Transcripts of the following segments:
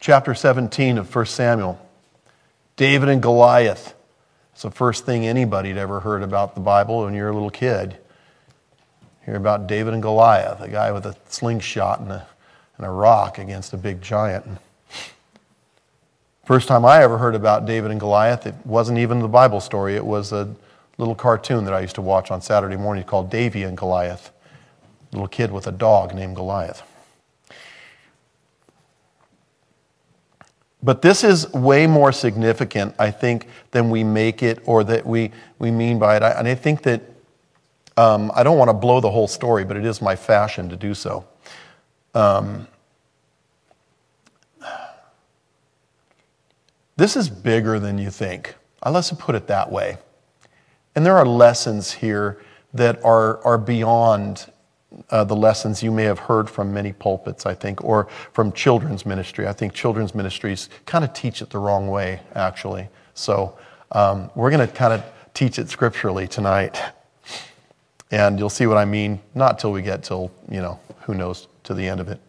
Chapter 17 of 1 Samuel. David and Goliath. It's the first thing anybody had ever heard about the Bible when you're a little kid. Hear about David and Goliath, a guy with a slingshot and a rock against a big giant. First time I ever heard about David and Goliath, it wasn't even the Bible story. It was a little cartoon that I used to watch on Saturday morning called Davy and Goliath. A little kid with a dog named Goliath. But this is way more significant, I think, than we make it or that we mean by it. And I think that I don't want to blow the whole story, but it is my fashion to do so. This is bigger than you think. Let's put it that way. And there are lessons here that are beyond the lessons you may have heard from many pulpits, I think, or from children's ministry. I think children's ministries kind of teach it the wrong way, actually. So we're going to kind of teach it scripturally tonight. And you'll see what I mean, not till we get till, who knows, to the end of it.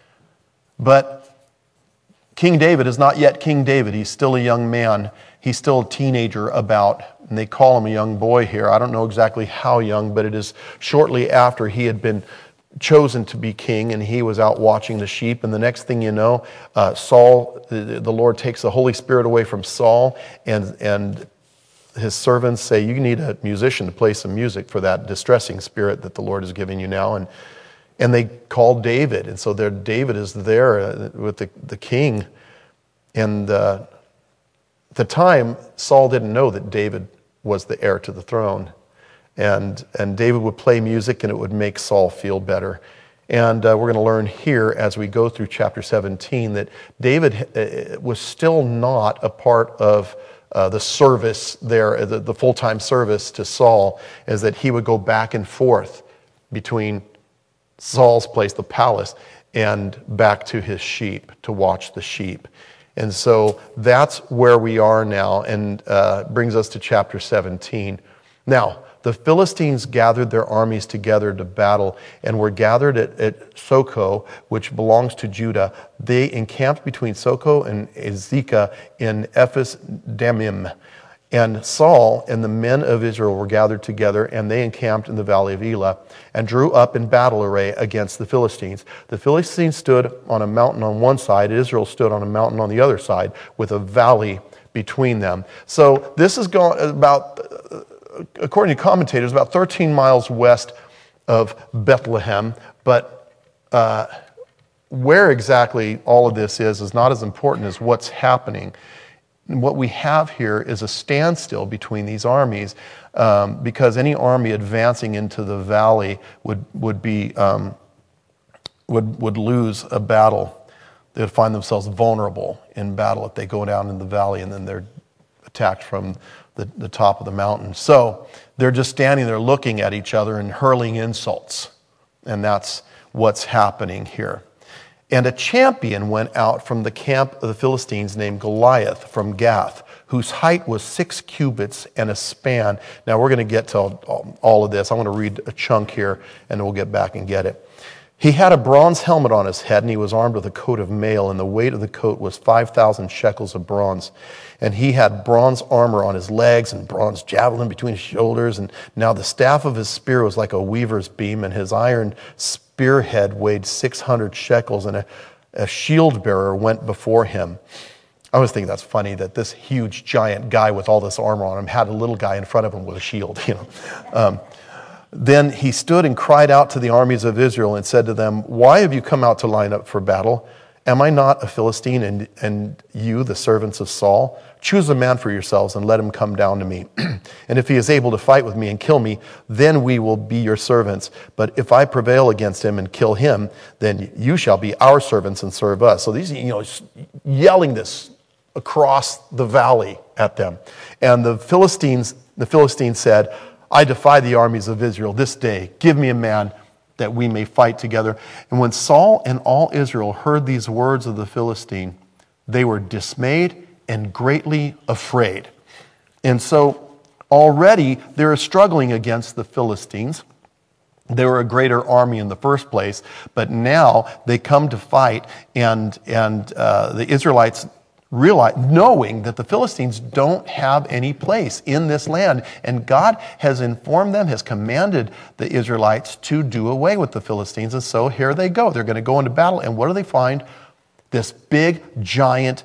But King David is not yet King David. He's still a young man. He's still a teenager and they call him a young boy here. I don't know exactly how young, but it is shortly after he had been chosen to be king and he was out watching the sheep. And the next thing you know, Saul, the Lord takes the Holy Spirit away from Saul and his servants say, you need a musician to play some music for that distressing spirit that the Lord is giving you now. And they called David. And so David is there with the king. And at the time, Saul didn't know that David was the heir to the throne. And David would play music and it would make Saul feel better. And we're going to learn here as we go through chapter 17 that David was still not a part of the service there, the full-time service to Saul, is that he would go back and forth between Saul's place, the palace, and back to his sheep to watch the sheep. And so that's where we are now, and brings us to chapter 17. Now, the Philistines gathered their armies together to battle and were gathered at Socoh, which belongs to Judah. They encamped between Socoh and Azekah in Ephes Dammim. And Saul and the men of Israel were gathered together, and they encamped in the valley of Elah and drew up in battle array against the Philistines. The Philistines stood on a mountain on one side, Israel stood on a mountain on the other side, with a valley between them. So this is going about, according to commentators, about 13 miles west of Bethlehem. But where exactly all of this is not as important as what's happening. What we have here is a standstill between these armies because any army advancing into the valley would lose a battle. They would find themselves vulnerable in battle if they go down in the valley and then they're attacked from the top of the mountain. So they're just standing there looking at each other and hurling insults. And that's what's happening here. And a champion went out from the camp of the Philistines named Goliath from Gath, whose height was 6 cubits and a span. Now we're going to get to all of this. I want to read a chunk here and we'll get back and get it. He had a bronze helmet on his head and he was armed with a coat of mail, and the weight of the coat was 5,000 shekels of bronze. And he had bronze armor on his legs and bronze javelin between his shoulders. And now the staff of his spear was like a weaver's beam, and his iron spearhead weighed 600 shekels, and a shield bearer went before him. I always think that's funny that this huge giant guy with all this armor on him had a little guy in front of him with a shield. Then he stood and cried out to the armies of Israel and said to them, "Why have you come out to line up for battle? Am I not a Philistine and you, the servants of Saul? Choose a man for yourselves and let him come down to me. And if he is able to fight with me and kill me, then we will be your servants. But if I prevail against him and kill him, then you shall be our servants and serve us." So these, yelling this across the valley at them. And the Philistines said, "I defy the armies of Israel this day. Give me a man that we may fight together." And when Saul and all Israel heard these words of the Philistine, they were dismayed and greatly afraid. And so already they're struggling against the Philistines. They were a greater army in the first place, but now they come to fight, and the Israelites realize, knowing that the Philistines don't have any place in this land, and God has informed them, has commanded the Israelites to do away with the Philistines, and so here they go. They're going to go into battle, and what do they find? This big, giant,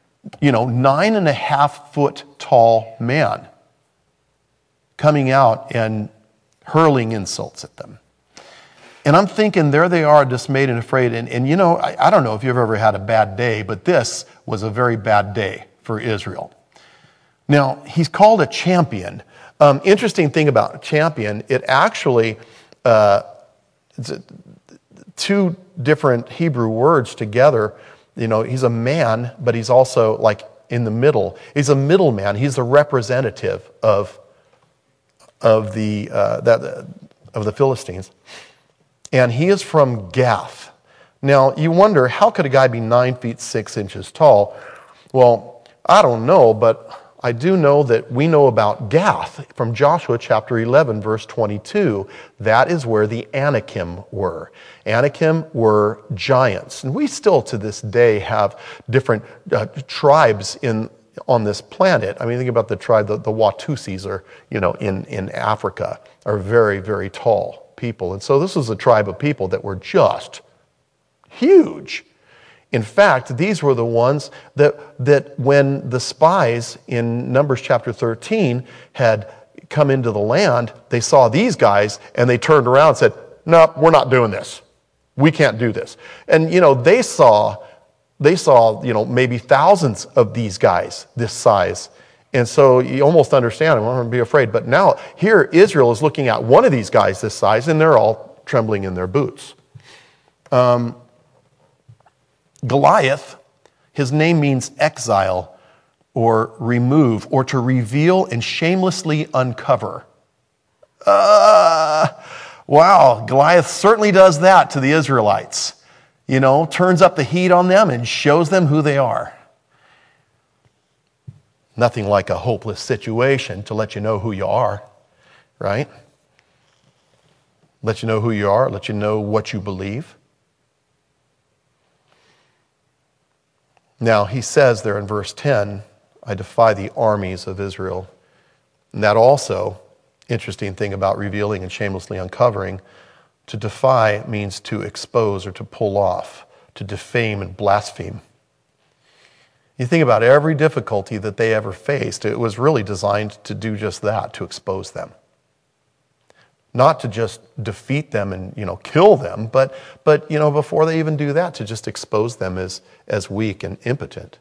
9.5-foot tall man coming out and hurling insults at them. And I'm thinking, there they are, dismayed and afraid. And I don't know if you've ever had a bad day, but this was a very bad day for Israel. Now, he's called a champion. Interesting thing about champion, it actually, it's two different Hebrew words together. He's a man, but he's also like in the middle. He's a middleman. He's the representative of the Philistines. And he is from Gath. Now, you wonder, how could a guy be 9 feet 6 inches tall? Well, I don't know, but I do know that we know about Gath from Joshua chapter 11, verse 22. That is where the Anakim were. Anakim were giants. And we still to this day have different tribes on this planet. I mean, think about the tribe, the Watusis are, in Africa, are very, very tall people. And so this was a tribe of people that were just huge. In fact, these were the ones that when the spies in Numbers chapter 13 had come into the land, they saw these guys and they turned around and said, "No, we're not doing this. We can't do this." And they saw maybe thousands of these guys this size. And so you almost understand, I'm going to be afraid. But now here Israel is looking at one of these guys this size, and they're all trembling in their boots. Goliath, his name means exile or remove or to reveal and shamelessly uncover. Wow, Goliath certainly does that to the Israelites. Turns up the heat on them and shows them who they are. Nothing like a hopeless situation to let you know who you are, right? Let you know who you are, let you know what you believe. Now, he says there in verse 10, "I defy the armies of Israel." And that also, interesting thing about revealing and shamelessly uncovering, to defy means to expose or to pull off, to defame and blaspheme. You think about every difficulty that they ever faced, it was really designed to do just that, to expose them. Not to just defeat them and, kill them, but before they even do that, to just expose them as weak and impotent.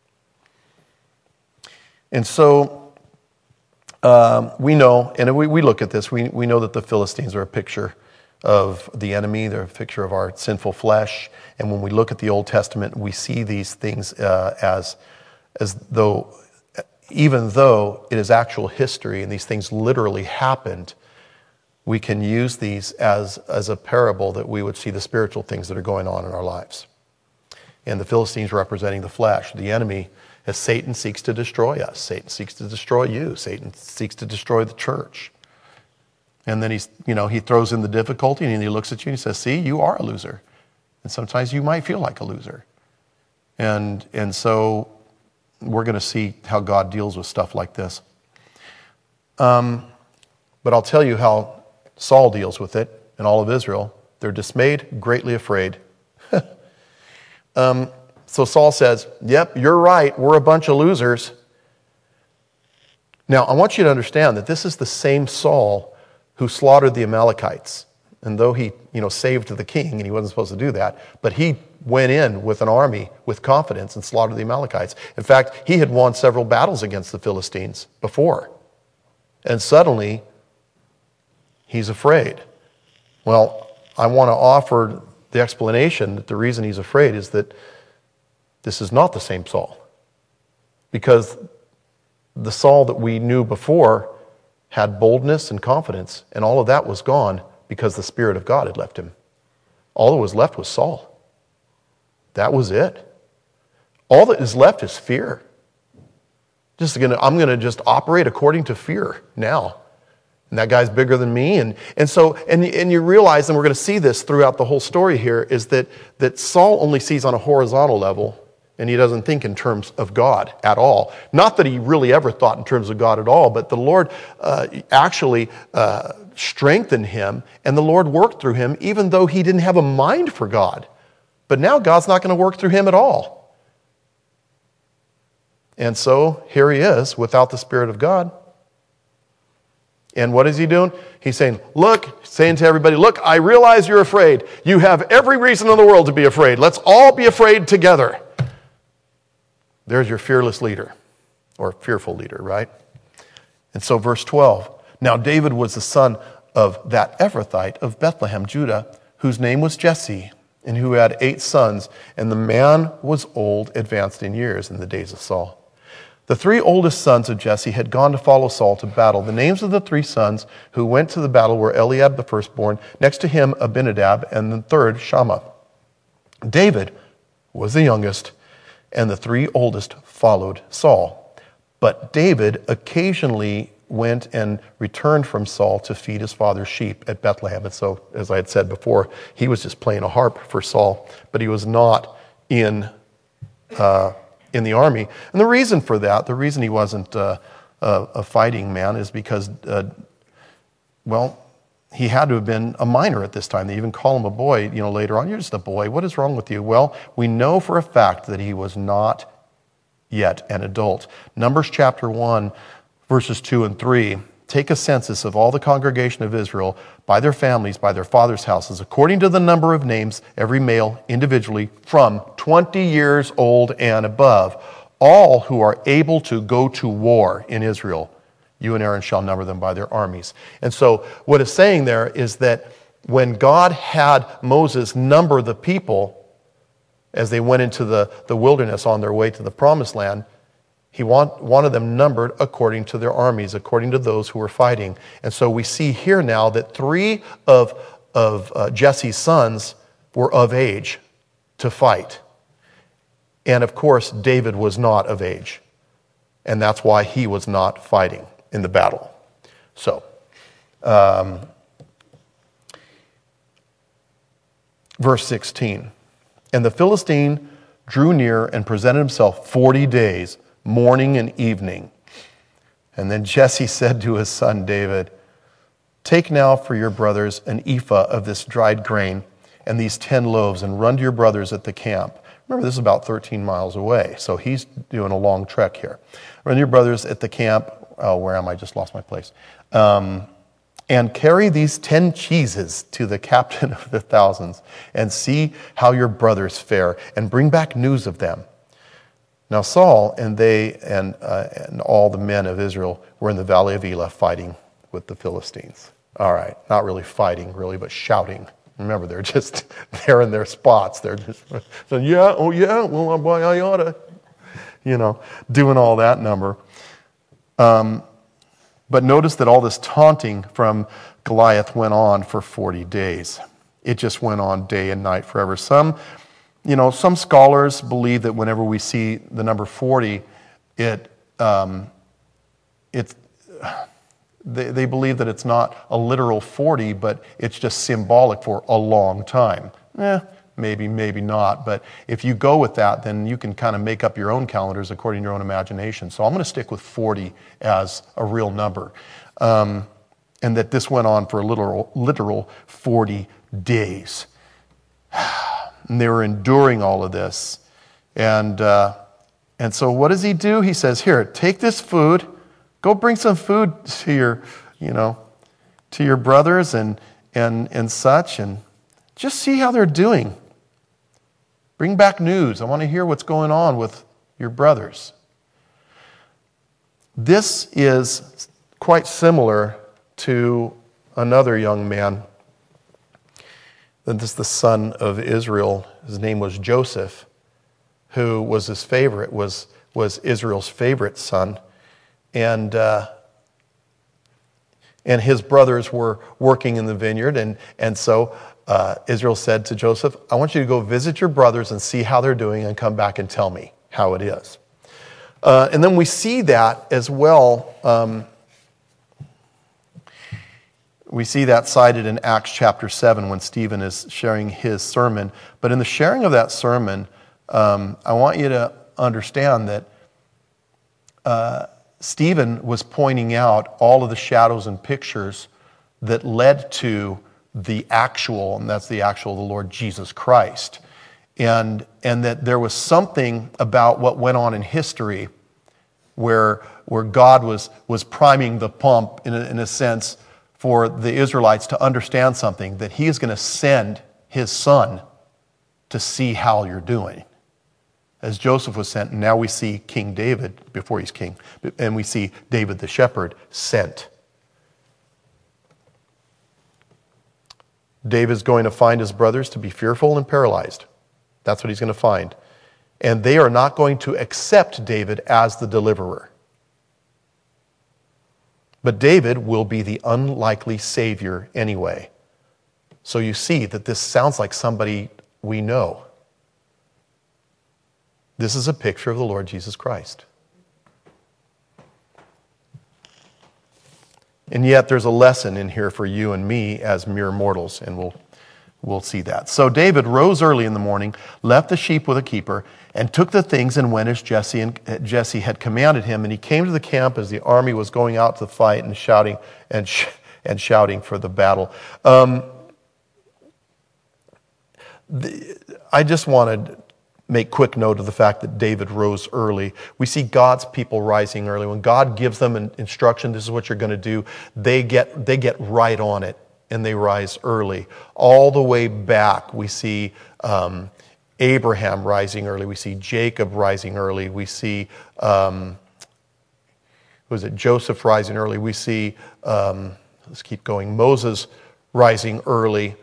And so we know, and we look at this, we know that the Philistines are a picture of the enemy. They're a picture of our sinful flesh. And when we look at the Old Testament, we see these things as though, even though it is actual history and these things literally happened, we can use these as a parable that we would see the spiritual things that are going on in our lives. And the Philistines representing the flesh, the enemy, as Satan seeks to destroy us. Satan seeks to destroy you. Satan seeks to destroy the church. And then he throws in the difficulty and he looks at you and he says, "See, you are a loser." And sometimes you might feel like a loser. And so we're going to see how God deals with stuff like this. But I'll tell you how Saul deals with it and all of Israel. They're dismayed, greatly afraid. So Saul says, "Yep, you're right. We're a bunch of losers." Now, I want you to understand that this is the same Saul who slaughtered the Amalekites. And though he, saved the king, and he wasn't supposed to do that, but he went in with an army with confidence and slaughtered the Amalekites. In fact, he had won several battles against the Philistines before. And suddenly, he's afraid. Well, I want to offer the explanation that the reason he's afraid is that this is not the same Saul. Because the Saul that we knew before had boldness and confidence, and all of that was gone because the Spirit of God had left him. All that was left was Saul. That was it. All that is left is fear. I'm going to just operate according to fear now. And that guy's bigger than me. And so you realize, and we're going to see this throughout the whole story here, is that Saul only sees on a horizontal level, and he doesn't think in terms of God at all. Not that he really ever thought in terms of God at all, but the Lord actually strengthened him, and the Lord worked through him, even though he didn't have a mind for God. But now God's not going to work through him at all. And so here he is without the Spirit of God. And what is he doing? He's saying to everybody, look, I realize you're afraid. You have every reason in the world to be afraid. Let's all be afraid together. There's your fearless leader, or fearful leader, right? And so verse 12, now David was the son of that Ephrathite of Bethlehem, Judah, whose name was Jesse, and who had 8 sons, and the man was old, advanced in years in the days of Saul. The 3 oldest sons of Jesse had gone to follow Saul to battle. The names of the 3 sons who went to the battle were Eliab the firstborn, next to him Abinadab, and the third Shammah. David was the youngest, and the 3 oldest followed Saul. But David occasionally went and returned from Saul to feed his father's sheep at Bethlehem. And so, as I had said before, he was just playing a harp for Saul, but he was not in the army. And the reason for that, the reason he wasn't a fighting man is because, he had to have been a minor at this time. They even call him a boy, later on. You're just a boy. What is wrong with you? Well, we know for a fact that he was not yet an adult. Numbers chapter 1, verses 2 and 3. Take a census of all the congregation of Israel by their families, by their fathers' houses, according to the number of names, every male individually, from 20 years old and above, all who are able to go to war in Israel. You and Aaron shall number them by their armies. And so what it's saying there is that when God had Moses number the people as they went into the wilderness on their way to the promised land, he wanted them numbered according to their armies, according to those who were fighting. And so we see here now that 3 of Jesse's sons were of age to fight. And of course, David was not of age. And that's why he was not fighting in the battle. So, verse 16. And the Philistine drew near and presented himself 40 days, morning and evening. And then Jesse said to his son David, take now for your brothers an ephah of this dried grain and these 10 loaves, and run to your brothers at the camp. Remember, this is about 13 miles away, so he's doing a long trek here. Run to your brothers at the camp. Oh, where am I? Just lost my place. And carry these 10 cheeses to the captain of the thousands, and see how your brothers fare, and bring back news of them. Now Saul and all the men of Israel were in the valley of Elah fighting with the Philistines. All right, not really fighting, really, but shouting. Remember, they're in their spots. They're just saying, yeah, oh yeah, well, I oughta, doing all that number. But notice that all this taunting from Goliath went on for 40 days. It just went on day and night forever. Some scholars believe that whenever we see the number 40, they believe that it's not a literal 40, but it's just symbolic for a long time. Maybe not. But if you go with that, then you can kind of make up your own calendars according to your own imagination. So I'm going to stick with 40 as a real number. And that this went on for a literal 40 days. And they were enduring all of this. And so what does he do? He says, here, take this food, go bring some food to your brothers and such, and just see how they're doing. Bring back news. I want to hear what's going on with your brothers. This is quite similar to another young man. This is the son of Israel. His name was Joseph, who was his favorite, was Israel's favorite son. And his brothers were working in the vineyard. And so Israel said to Joseph, I want you to go visit your brothers and see how they're doing and come back and tell me how it is. And then we see that as well We see that cited in Acts chapter 7 when Stephen is sharing his sermon. But in the sharing of that sermon, I want you to understand that Stephen was pointing out all of the shadows and pictures that led to the actual, and that's the actual, the Lord Jesus Christ. And that there was something about what went on in history where God was priming the pump, in a sense, for the Israelites to understand something, that he is going to send his son to see how you're doing. As Joseph was sent, and now we see King David, before he's king, and we see David the shepherd sent. David's going to find his brothers to be fearful and paralyzed. That's what he's going to find. And they are not going to accept David as the deliverer. But David will be the unlikely Savior anyway. So you see that this sounds like somebody we know. This is a picture of the Lord Jesus Christ. And yet there's a lesson in here for you and me as mere mortals, and we'll see that. So David rose early in the morning, left the sheep with a keeper, and took the things and went as Jesse had commanded him. And he came to the camp as the army was going out to fight and shouting for the battle. I just wanted to make quick note of the fact that David rose early. We see God's people rising early. When God gives them an instruction, this is what you're going to do, they get right on it, and they rise early. All the way back, we see Abraham rising early. We see Jacob rising early. We see, Joseph rising early. We see, let's keep going, Moses rising early.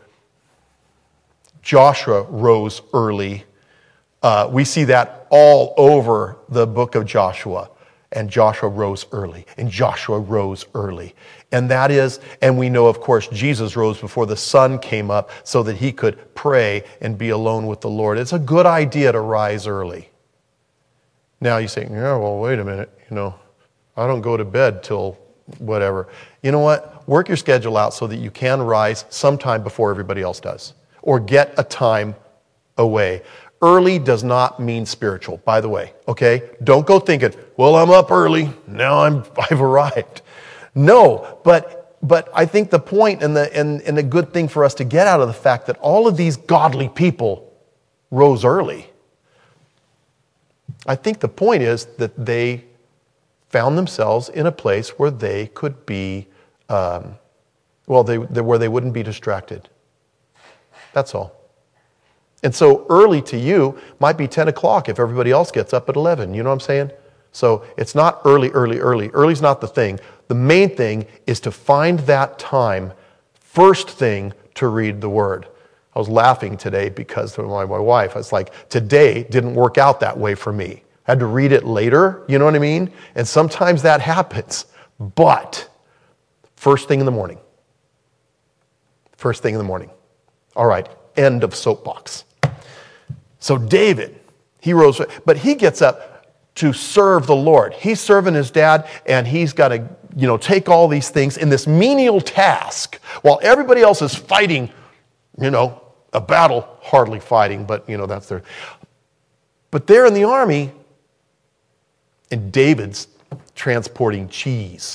Joshua rose early. We see that all over the book of Joshua. And Joshua rose early. And Joshua rose early. And we know, of course, Jesus rose before the sun came up so that he could pray and be alone with the Lord. It's a good idea to rise early. Now you say, yeah, well, wait a minute. I don't go to bed till whatever. You know what? Work your schedule out so that you can rise sometime before everybody else does. Or get a time away. Early does not mean spiritual, by the way, okay? Don't go thinking, well, I'm up early, now I've arrived. No, but I think the point and the good thing for us to get out of the fact that all of these godly people rose early, I think the point is that they found themselves in a place where they could be, where they wouldn't be distracted. That's all. And so early to you might be 10 o'clock if everybody else gets up at 11. You know what I'm saying? So it's not early. Early's not the thing. The main thing is to find that time, first thing, to read the Word. I was laughing today because of my wife. I was like, today didn't work out that way for me. I had to read it later, you know what I mean? And sometimes that happens. But first thing in the morning. First thing in the morning. All right, end of soapbox. So David, he rose, but he gets up to serve the Lord. He's serving his dad, and he's got to, take all these things in this menial task while everybody else is fighting, a battle, hardly fighting, but, that's their. But they're in the army, and David's transporting cheese.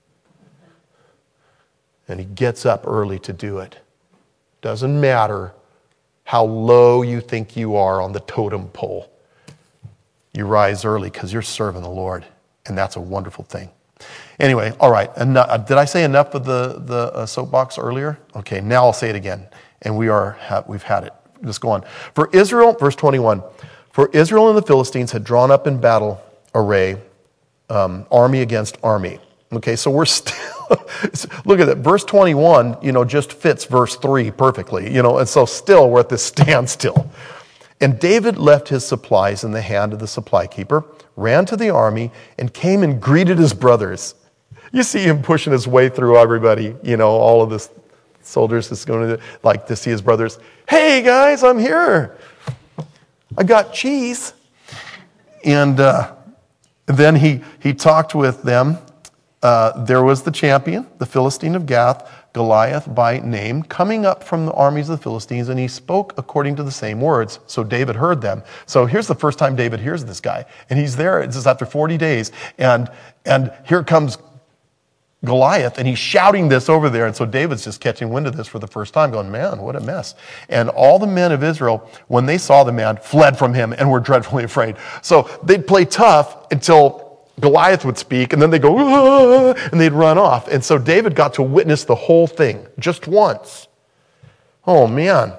And he gets up early to do it. Doesn't matter how low you think you are on the totem pole. You rise early because you're serving the Lord, and that's a wonderful thing. Anyway, all right. Did I say enough of the soapbox earlier? Okay, now I'll say it again, and we've had it. Just go on. For Israel, verse 21, for Israel and the Philistines had drawn up in battle array, army against army. Okay, so we're still, look at that. Verse 21, just fits verse 3 perfectly, and so still we're at this standstill. And David left his supplies in the hand of the supply keeper, ran to the army, and came and greeted his brothers. You see him pushing his way through everybody, all of the soldiers is going to see his brothers. Hey guys, I'm here. I got cheese. And then he talked with them. there was the champion, the Philistine of Gath, Goliath by name, coming up from the armies of the Philistines, and he spoke according to the same words. So David heard them. So here's the first time David hears this guy. And he's there, this is after 40 days, and here comes Goliath, and he's shouting this over there. And so David's just catching wind of this for the first time, going, man, what a mess. And all the men of Israel, when they saw the man, fled from him and were dreadfully afraid. So they'd play tough until Goliath would speak, and then they'd go, "Ah," and they'd run off. And so David got to witness the whole thing just once. Oh, man.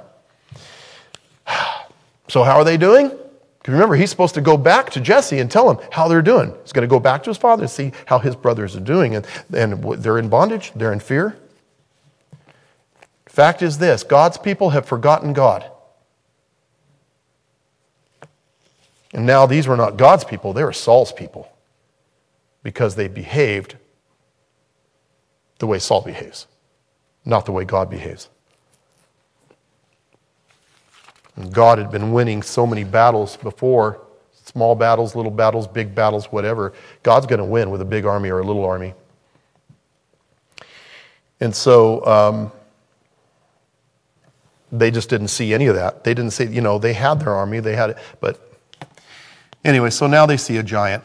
So how are they doing? Because remember, he's supposed to go back to Jesse and tell him how they're doing. He's going to go back to his father and see how his brothers are doing. And they're in bondage. They're in fear. Fact is this, God's people have forgotten God. And now these were not God's people, they were Saul's people. Because they behaved the way Saul behaves, not the way God behaves. And God had been winning so many battles before, small battles, little battles, big battles, whatever. God's going to win with a big army or a little army. And so they just didn't see any of that. They didn't see, they had their army, they had it. But anyway, so now they see a giant.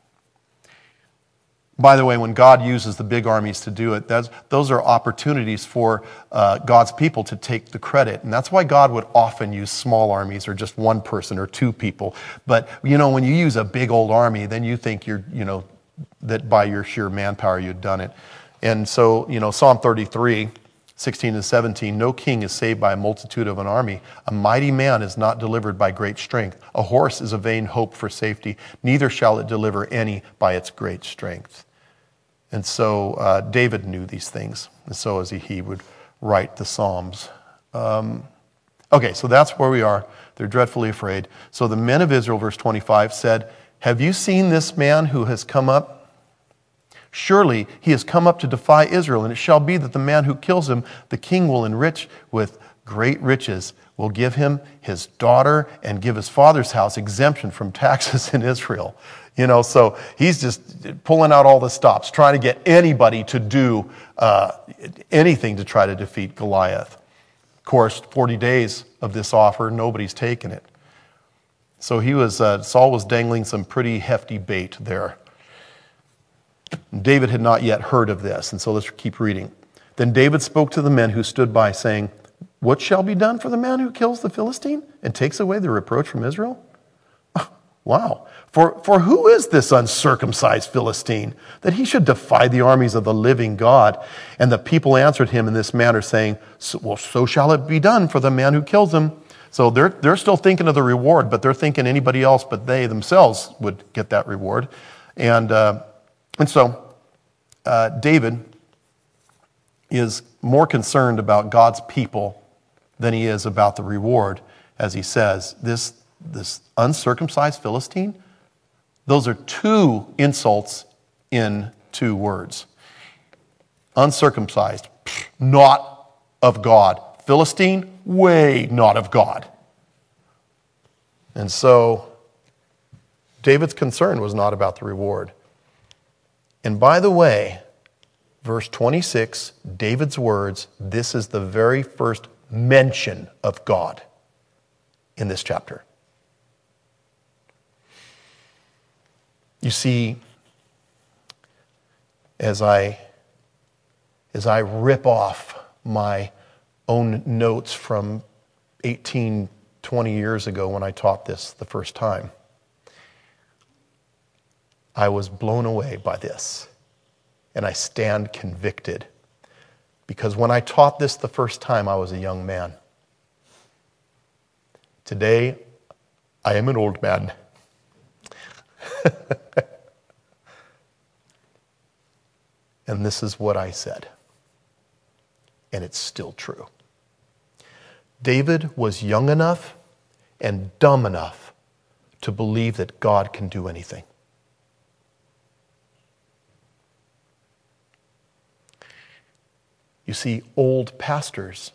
By the way, when God uses the big armies to do it, those are opportunities for God's people to take the credit. And that's why God would often use small armies or just one person or two people. But, when you use a big old army, then you think that by your sheer manpower you've done it. And so, Psalm 33, 16 and 17, no king is saved by a multitude of an army. A mighty man is not delivered by great strength. A horse is a vain hope for safety. Neither shall it deliver any by its great strength. And so David knew these things. And so as he would write the Psalms. Okay, so that's where we are. They're dreadfully afraid. So the men of Israel, verse 25, said, have you seen this man who has come up? Surely he has come up to defy Israel, and it shall be that the man who kills him, the king will enrich with great riches, will give him his daughter and give his father's house exemption from taxes in Israel. So he's just pulling out all the stops, trying to get anybody to do anything to try to defeat Goliath. Of course, 40 days of this offer, nobody's taken it. So Saul was dangling some pretty hefty bait there. David had not yet heard of this, and so let's keep reading. Then David spoke to the men who stood by, saying, what shall be done for the man who kills the Philistine and takes away the reproach from Israel? Wow. For who is this uncircumcised Philistine, that he should defy the armies of the living God? And the people answered him in this manner, saying, so shall it be done for the man who kills him. So they're still thinking of the reward, but they're thinking anybody else but they themselves would get that reward. And so David is more concerned about God's people than he is about the reward, as he says, this uncircumcised Philistine. Those are two insults in two words. Uncircumcised, not of God. Philistine, way not of God. And so David's concern was not about the reward. And by the way, verse 26, David's words, this is the very first mention of God in this chapter. You see, as I rip off my own notes from 18, 20 years ago when I taught this the first time, I was blown away by this, and I stand convicted. Because when I taught this the first time, I was a young man. Today, I am an old man. And this is what I said. And it's still true. David was young enough and dumb enough to believe that God can do anything. You see, old pastors,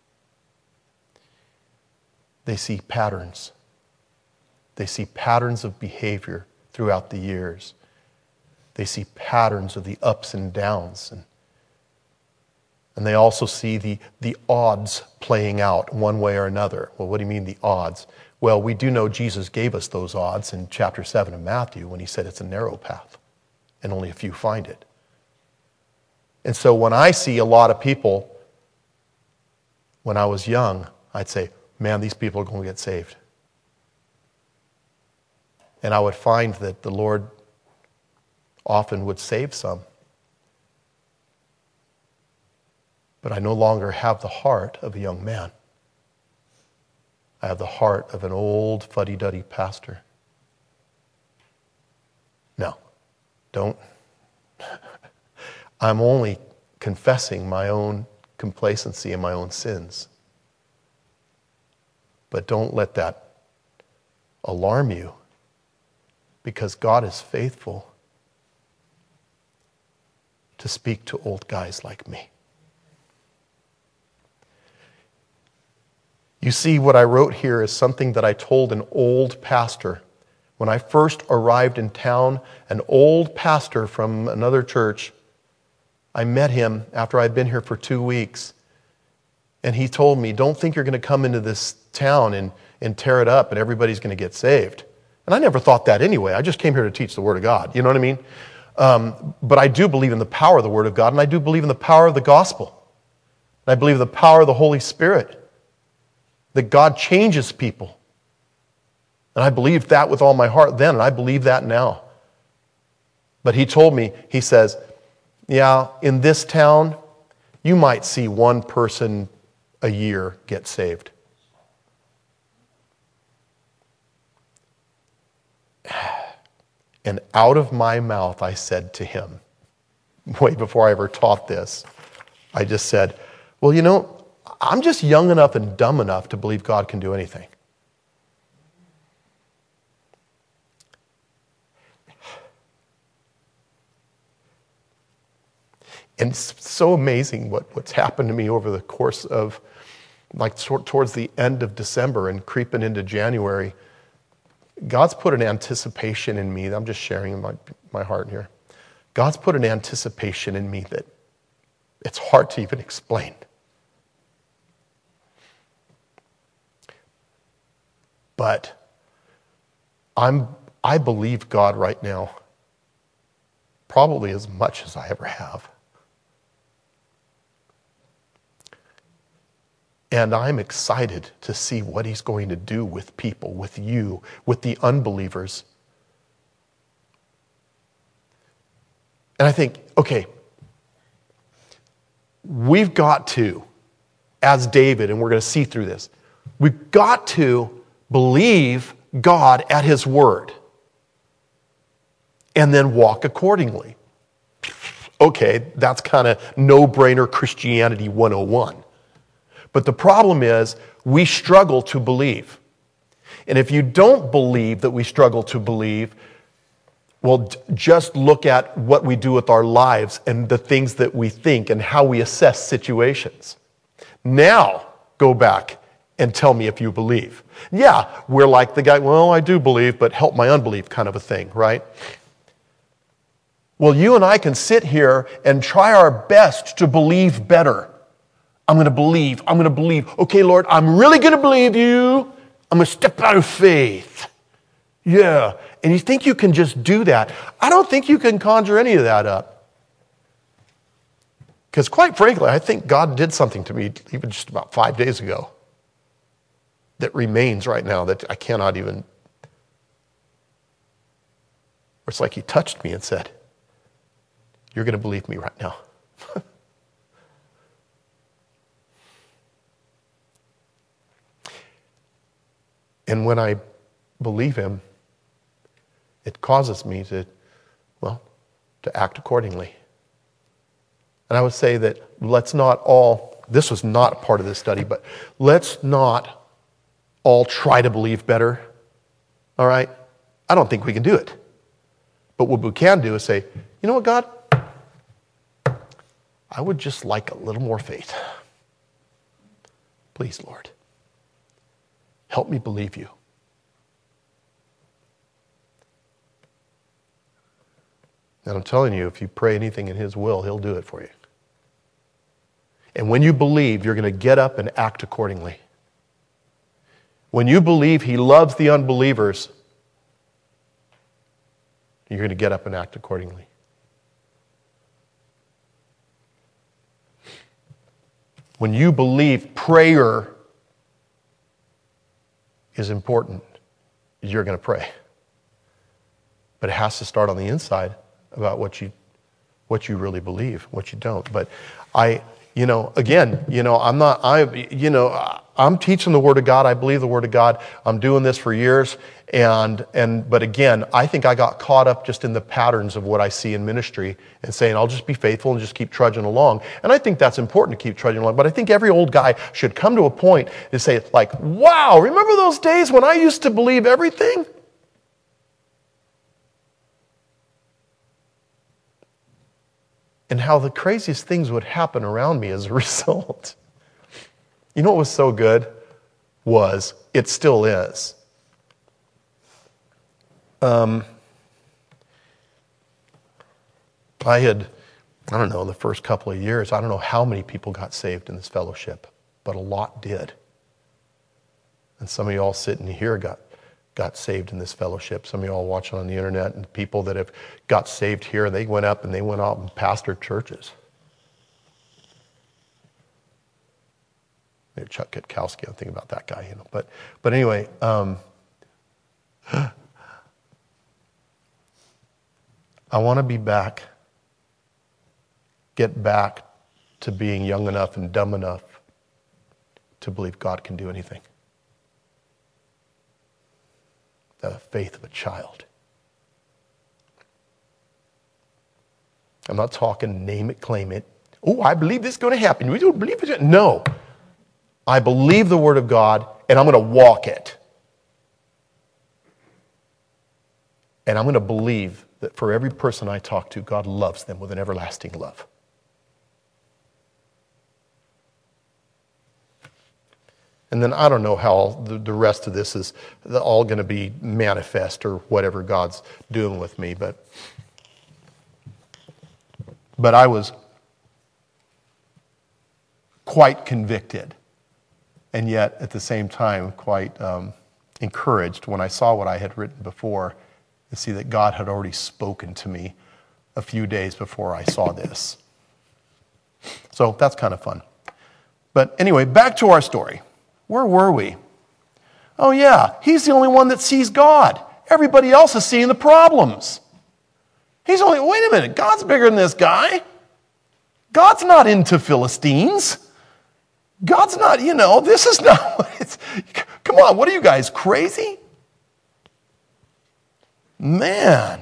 they see patterns. They see patterns of behavior throughout the years. They see patterns of the ups and downs. And they also see the odds playing out one way or another. Well, what do you mean the odds? Well, we do know Jesus gave us those odds in chapter 7 of Matthew when he said it's a narrow path and only a few find it. And so when I see a lot of people, when I was young, I'd say, man, these people are going to get saved. And I would find that the Lord often would save some. But I no longer have the heart of a young man. I have the heart of an old fuddy-duddy pastor. No, don't. I'm only confessing my own complacency and my own sins. But don't let that alarm you, because God is faithful to speak to old guys like me. You see, what I wrote here is something that I told an old pastor. When I first arrived in town, an old pastor from another church, I met him after I'd been here for 2 weeks. And he told me, don't think you're going to come into this town and tear it up and everybody's going to get saved. And I never thought that anyway. I just came here to teach the Word of God. You know what I mean? But I do believe in the power of the Word of God, and I do believe in the power of the gospel. And I believe in the power of the Holy Spirit, that God changes people. And I believed that with all my heart then, and I believe that now. But he told me, he says, yeah, in this town, you might see one person a year get saved. And out of my mouth, I said to him, way before I ever taught this, I just said, well, you know, I'm just young enough and dumb enough to believe God can do anything. And it's so amazing what's happened to me over the course of, like towards the end of December and creeping into January. God's put an anticipation in me. I'm just sharing my heart here. God's put an anticipation in me that it's hard to even explain. But I believe God right now, probably as much as I ever have. And I'm excited to see what he's going to do with people, with you, with the unbelievers. And I think, okay, we've got to, as David, and we're going to see through this, we've got to believe God at his word and then walk accordingly. Okay, that's kind of no-brainer Christianity 101. But the problem is, we struggle to believe. And if you don't believe that we struggle to believe, well, just look at what we do with our lives and the things that we think and how we assess situations. Now, go back and tell me if you believe. Yeah, we're like the guy, well, I do believe, but help my unbelief kind of a thing, right? Well, you and I can sit here and try our best to believe better. I'm going to believe. Okay, Lord, I'm really going to believe you. I'm going to step out of faith. Yeah. And you think you can just do that. I don't think you can conjure any of that up. Because quite frankly, I think God did something to me even just about 5 days ago that remains right now that I cannot even... It's like he touched me and said, you're going to believe me right now. And when I believe him, it causes me to act accordingly. And I would say that let's not all, this was not a part of this study, but let's not all try to believe better, all right? I don't think we can do it. But what we can do is say, you know what, God? I would just like a little more faith. Please, Lord. Help me believe you. And I'm telling you, if you pray anything in his will, he'll do it for you. And when you believe, you're going to get up and act accordingly. When you believe he loves the unbelievers, you're going to get up and act accordingly. When you believe prayer is important, you're going to pray. But it has to start on the inside about what you really believe, what you don't. But I'm teaching the Word of God. I believe the Word of God. I'm doing this for years. But again, I think I got caught up just in the patterns of what I see in ministry and saying, I'll just be faithful and just keep trudging along. And I think that's important to keep trudging along. But I think every old guy should come to a point and say, like, wow, remember those days when I used to believe everything? And how the craziest things would happen around me as a result. You know what was so good? It still is. The first couple of years, I don't know how many people got saved in this fellowship, but a lot did. And some of you all sitting here got saved in this fellowship. Some of you all watching on the internet, and people that have got saved here, they went up and they went out and pastored churches. Maybe Chuck Kitkowski, I'm thinking about that guy, But anyway, I want to get back to being young enough and dumb enough to believe God can do anything. The faith of a child. I'm not talking name it, claim it. Oh, I believe this is going to happen. We don't believe it. No. I believe the Word of God, and I'm going to walk it. And I'm going to believe that for every person I talk to, God loves them with an everlasting love. And then I don't know how the rest of this is all going to be manifest or whatever God's doing with me, but I was quite convicted, and yet at the same time quite encouraged when I saw what I had written before to see that God had already spoken to me a few days before I saw this. So that's kind of fun. But anyway, back to our story. Where were we? Oh yeah, he's the only one that sees God. Everybody else is seeing the problems. Wait a minute, God's bigger than this guy. God's not into Philistines. God's not, this is not, come on, what are you guys, crazy? Man.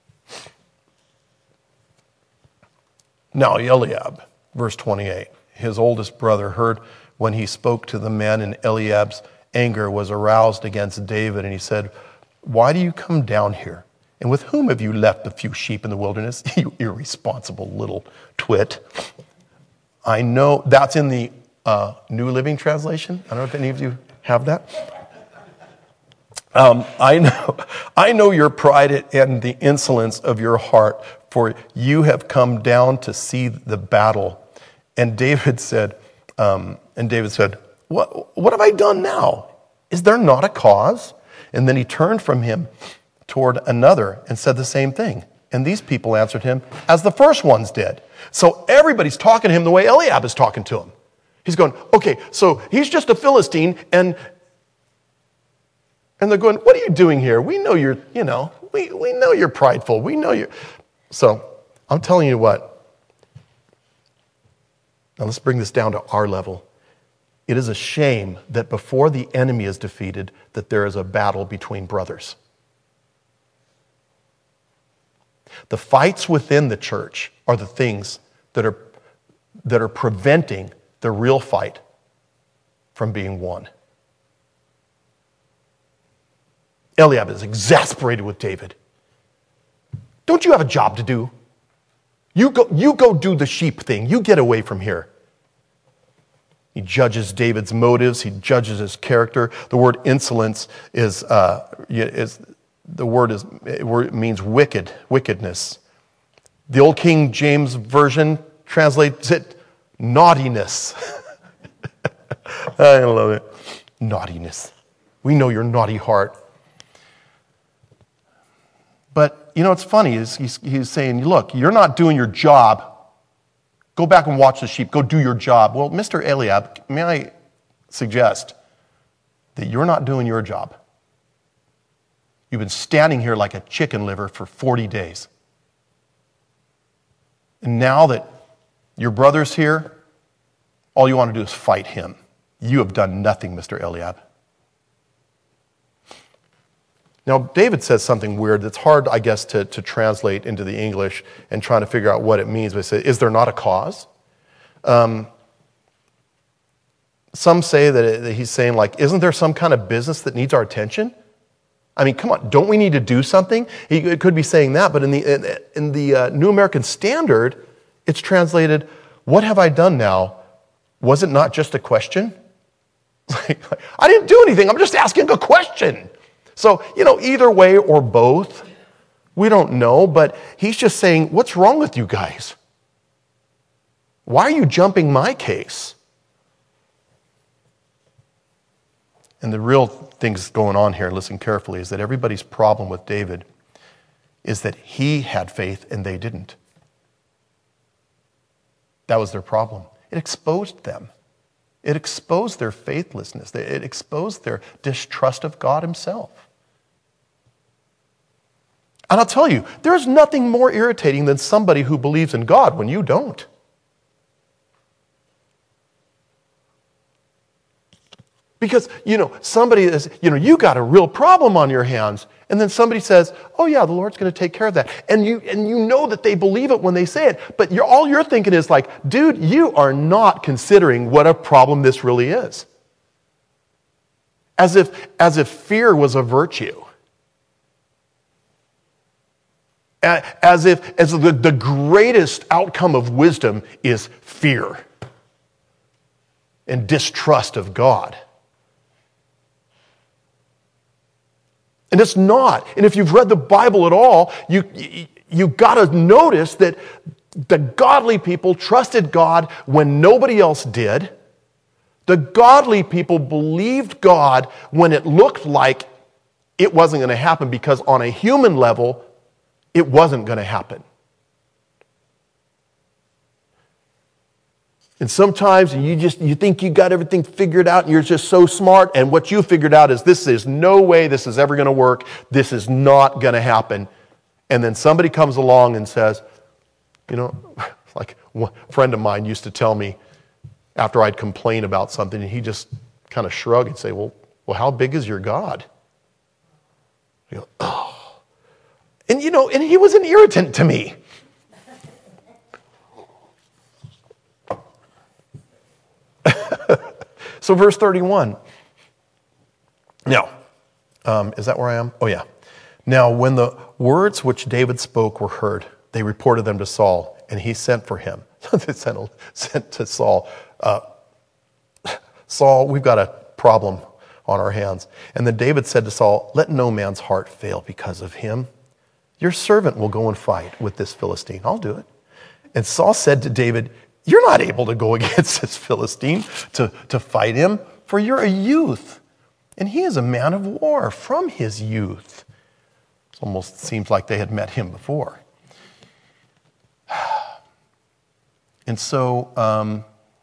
Now Eliab, verse 28, his oldest brother heard when he spoke to the men, and Eliab's anger was aroused against David, and he said, why do you come down here? And with whom have you left the few sheep in the wilderness? You irresponsible little twit. I know, that's in the New Living Translation. I don't know if any of you have that. I know your pride and the insolence of your heart, for you have come down to see the battle. And David said, what have I done now? Is there not a cause? And then he turned from him toward another and said the same thing. And these people answered him as the first ones did. So everybody's talking to him the way Eliab is talking to him. He's going, okay, so he's just a Philistine, and they're going, what are you doing here? We know you're, we know you're prideful. We know you're. So I'm telling you what. Now let's bring this down to our level. It is a shame that before the enemy is defeated, that there is a battle between brothers. The fights within the church are the things that are preventing the real fight from being won. Eliab is exasperated with David. Don't you have a job to do? You go do the sheep thing. You get away from here. He judges David's motives. He judges his character. The word insolence it means wickedness. The old King James Version translates it naughtiness. I love it. Naughtiness. We know your naughty heart. But, it's funny. He's saying, look, you're not doing your job. Go back and watch the sheep. Go do your job. Well, Mr. Eliab, may I suggest that you're not doing your job? You've been standing here like a chicken liver for 40 days. And now that your brother's here, all you want to do is fight him. You have done nothing, Mr. Eliab. Now, David says something weird that's hard, I guess, to translate into the English and trying to figure out what it means. But he says, is there not a cause? Some say that he's saying, like, isn't there some kind of business that needs our attention? I mean, come on, don't we need to do something? He could be saying that, but in the New American Standard, it's translated, what have I done now? Was it not just a question? I didn't do anything, I'm just asking a question. So, either way or both, we don't know, but he's just saying, what's wrong with you guys? Why are you jumping my case? And the real things going on here, listen carefully, is that everybody's problem with David is that he had faith and they didn't. That was their problem. It exposed them. It exposed their faithlessness. It exposed their distrust of God himself. And I'll tell you, there's nothing more irritating than somebody who believes in God when you don't. Because, somebody is, you got a real problem on your hands. And then somebody says, oh yeah, the Lord's going to take care of that. And you know that they believe it when they say it. But all you're thinking is like, dude, you are not considering what a problem this really is. As if fear was a virtue. As the greatest outcome of wisdom is fear and distrust of God. And it's not. And if you've read the Bible at all, you got to notice that the godly people trusted God when nobody else did. The godly people believed God when it looked like it wasn't going to happen, because on a human level, it wasn't going to happen. And sometimes you think you got everything figured out and you're just so smart, and what you figured out is this is no way this is ever going to work. This is not going to happen. And then somebody comes along and says, like one friend of mine used to tell me after I'd complain about something, and he just kind of shrug and say, well, how big is your God? You go, oh. And and he was an irritant to me. So verse 31. Now, is that where I am? Oh yeah. Now, when the words which David spoke were heard, they reported them to Saul, and he sent for him. They sent to Saul, Saul, we've got a problem on our hands. And then David said to Saul, let no man's heart fail because of him. Your servant will go and fight with this Philistine. I'll do it. And Saul said to David, you're not able to go against this Philistine to fight him, for you're a youth, and he is a man of war from his youth. It almost seems like they had met him before. And so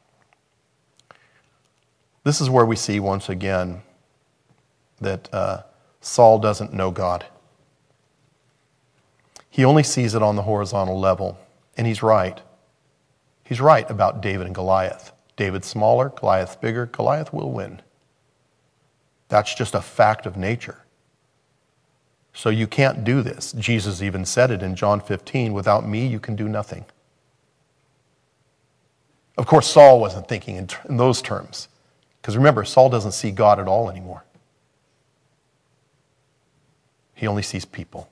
this is where we see once again that Saul doesn't know God. He only sees it on the horizontal level, and he's right. He's right about David and Goliath. David's smaller, Goliath's bigger. Goliath will win. That's just a fact of nature. So you can't do this. Jesus even said it in John 15, without me you can do nothing. Of course, Saul wasn't thinking in those terms. Because remember, Saul doesn't see God at all anymore. He only sees people.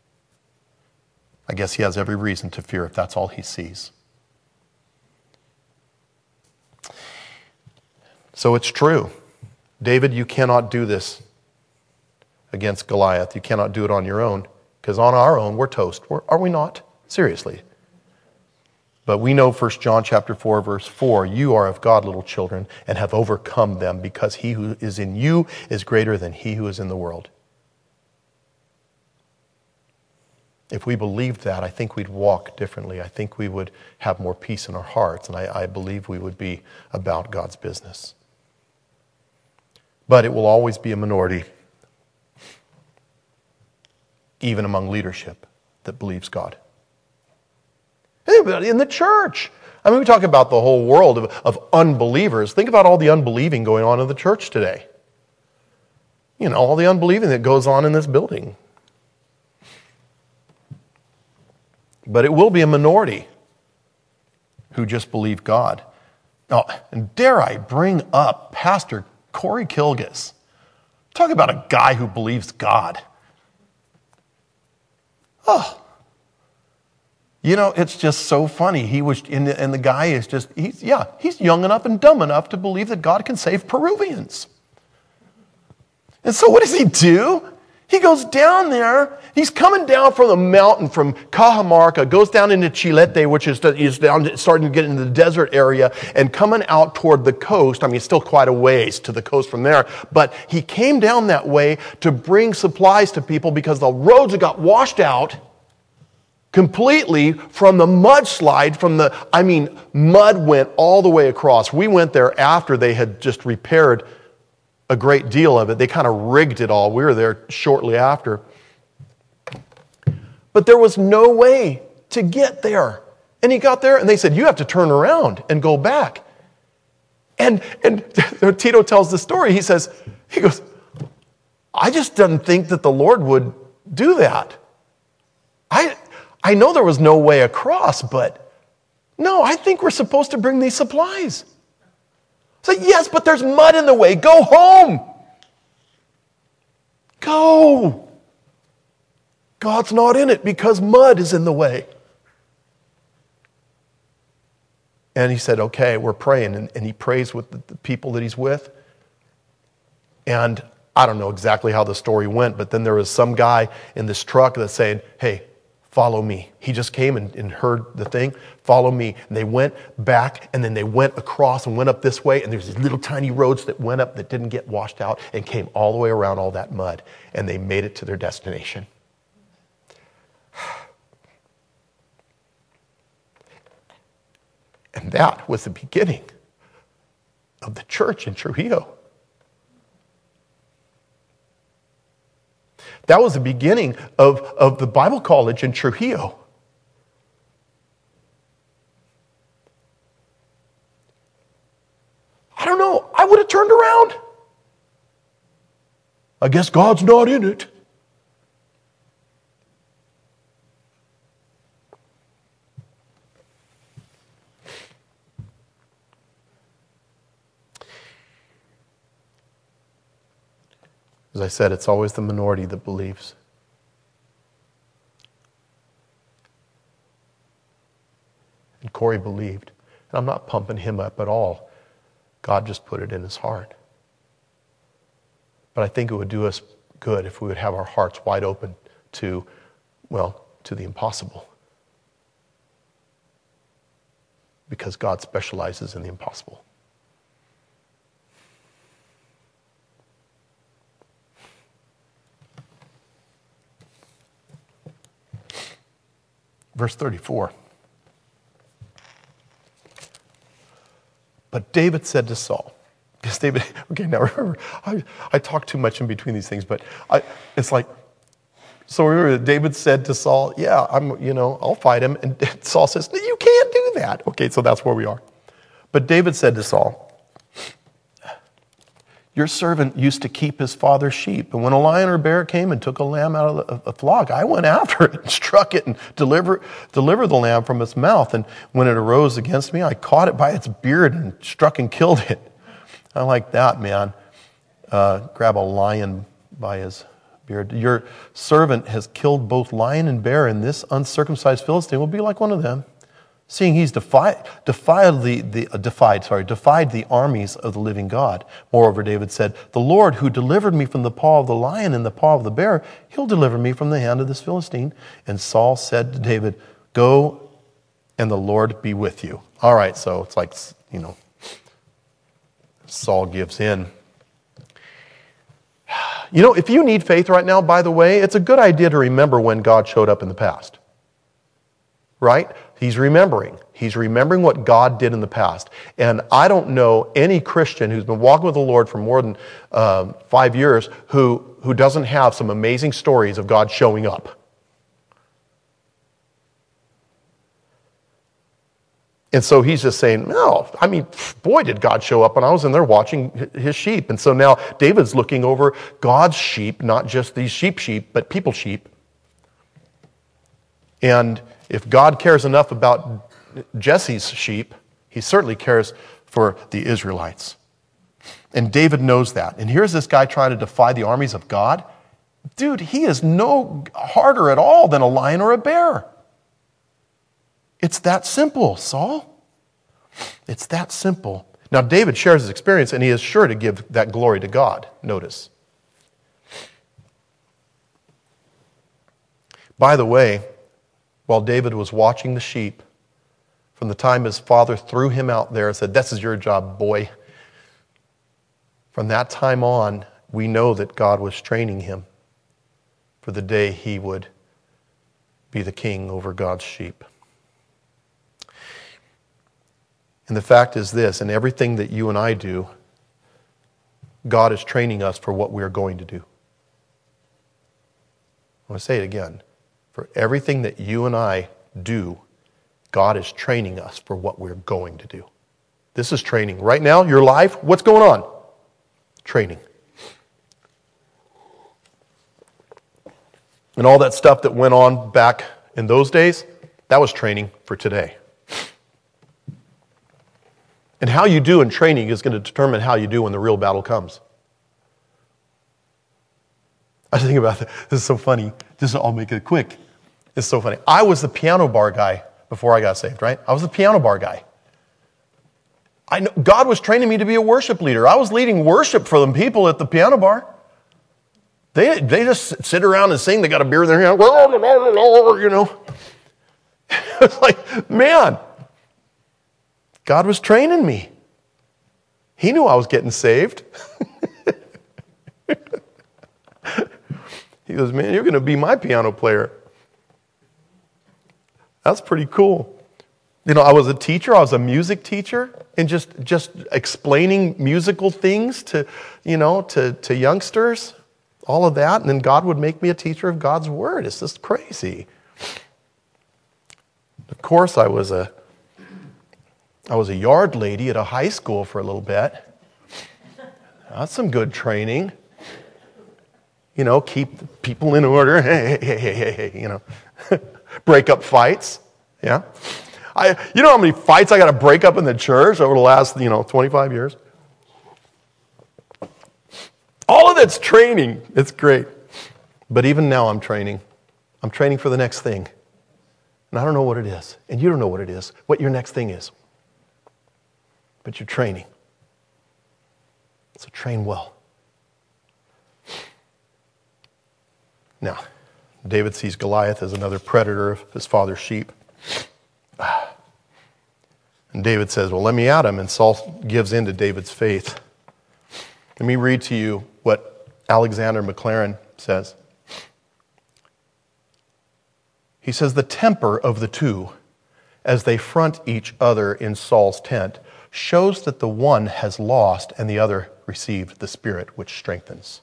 I guess he has every reason to fear if that's all he sees. So it's true. David, you cannot do this against Goliath. You cannot do it on your own, because on our own, we're toast. Are we not? Seriously. But we know 1 John chapter 4, verse 4, you are of God, little children, and have overcome them, because he who is in you is greater than he who is in the world. If we believed that, I think we'd walk differently. I think we would have more peace in our hearts, and I believe we would be about God's business. But it will always be a minority, even among leadership, that believes God. In the church. I mean, we talk about the whole world of unbelievers. Think about all the unbelieving going on in the church today. You know, all the unbelieving that goes on in this building. But it will be a minority who just believe God. Now, and dare I bring up Pastor Corey Kilgus. Talk about a guy who believes God. Oh. You know, it's just so funny. And the guy is just, he's young enough and dumb enough to believe that God can save Peruvians. And so what does he do? He goes down there. He's coming down from the mountain from Cajamarca, goes down into Chilete, which is down, starting to get into the desert area, and coming out toward the coast. I mean, it's still quite a ways to the coast from there. But he came down that way to bring supplies to people because the roads had got washed out completely from the mudslide, mud went all the way across. We went there after they had just repaired a great deal of it. They kind of rigged it all. We were there shortly after. But there was no way to get there. And he got there and they said, you have to turn around and go back. And Tito tells the story. He goes, I just didn't think that the Lord would do that. I know there was no way across, but no, I think we're supposed to bring these supplies. I said, yes, but there's mud in the way. Go home. Go. God's not in it because mud is in the way. And he said, okay, we're praying. And he prays with the people that he's with. And I don't know exactly how the story went, but then there was some guy in this truck that's saying, hey, follow me. He just came and heard the thing. Follow me. And they went back, and then they went across and went up this way, and there's these little tiny roads that went up that didn't get washed out and came all the way around all that mud, and they made it to their destination. And that was the beginning of the church in Trujillo. That was the beginning of the Bible college in Trujillo. I don't know. I would have turned around. I guess God's not in it. As I said, it's always the minority that believes. And Corey believed. And I'm not pumping him up at all. God just put it in his heart. But I think it would do us good if we would have our hearts wide open to the impossible. Because God specializes in the impossible. Verse 34. But David said to Saul, because David, okay, now remember, I talk too much in between these things, but it's like, so remember David said to Saul, yeah, I'll fight him. And Saul says, no, you can't do that. Okay, so that's where we are. But David said to Saul, your servant used to keep his father's sheep. And when a lion or bear came and took a lamb out of a flock, I went after it and struck it and delivered the lamb from its mouth. And when it arose against me, I caught it by its beard and struck and killed it. I like that, man. Grab a lion by his beard. Your servant has killed both lion and bear, and this uncircumcised Philistine will be like one of them, seeing he's defied the armies of the living God. Moreover, David said, the Lord who delivered me from the paw of the lion and the paw of the bear, he'll deliver me from the hand of this Philistine. And Saul said to David, go and the Lord be with you. All right, so it's like, Saul gives in. If you need faith right now, by the way, it's a good idea to remember when God showed up in the past. Right? He's remembering. He's remembering what God did in the past. And I don't know any Christian who's been walking with the Lord for more than 5 years who doesn't have some amazing stories of God showing up. And so he's just saying, no, boy, did God show up when I was in there watching his sheep. And so now David's looking over God's sheep, not just these sheep, but people sheep. And if God cares enough about Jesse's sheep, he certainly cares for the Israelites. And David knows that. And here's this guy trying to defy the armies of God. Dude, he is no harder at all than a lion or a bear. It's that simple, Saul. It's that simple. Now, David shares his experience, and he is sure to give that glory to God. Notice. By the way, while David was watching the sheep, from the time his father threw him out there and said, "This is your job, boy," from that time on, we know that God was training him for the day he would be the king over God's sheep. And the fact is this, in everything that you and I do, God is training us for what we are going to do. I want to say it again. For everything that you and I do, God is training us for what we're going to do. This is training. Right now, your life, what's going on? Training. And all that stuff that went on back in those days, that was training for today. And how you do in training is going to determine how you do when the real battle comes. I think about that. This is so funny. I'll make it quick. It's so funny. I was the piano bar guy before I got saved, right? I was the piano bar guy. I know God was training me to be a worship leader. I was leading worship for them people at the piano bar. They just sit around and sing. They got a beer in their hand. It's like, man, God was training me. He knew I was getting saved. He goes, man, you're going to be my piano player. That's pretty cool. I was a teacher. I was a music teacher, and just explaining musical things to youngsters, all of that. And then God would make me a teacher of God's word. It's just crazy. Of course, I was a yard lady at a high school for a little bit. That's some good training. Keep people in order. Hey, break up fights. Yeah. You know how many fights I got to break up in the church over the last, 25 years? All of that's training. It's great. But even now I'm training. I'm training for the next thing. And I don't know what it is. And you don't know what it is, what your next thing is. But you're training. So train well. Now, David sees Goliath as another predator of his father's sheep. And David says, well, let me at him. And Saul gives in to David's faith. Let me read to you what Alexander Maclaren says. He says, the temper of the two, as they front each other in Saul's tent, shows that the one has lost and the other received the Spirit which strengthens.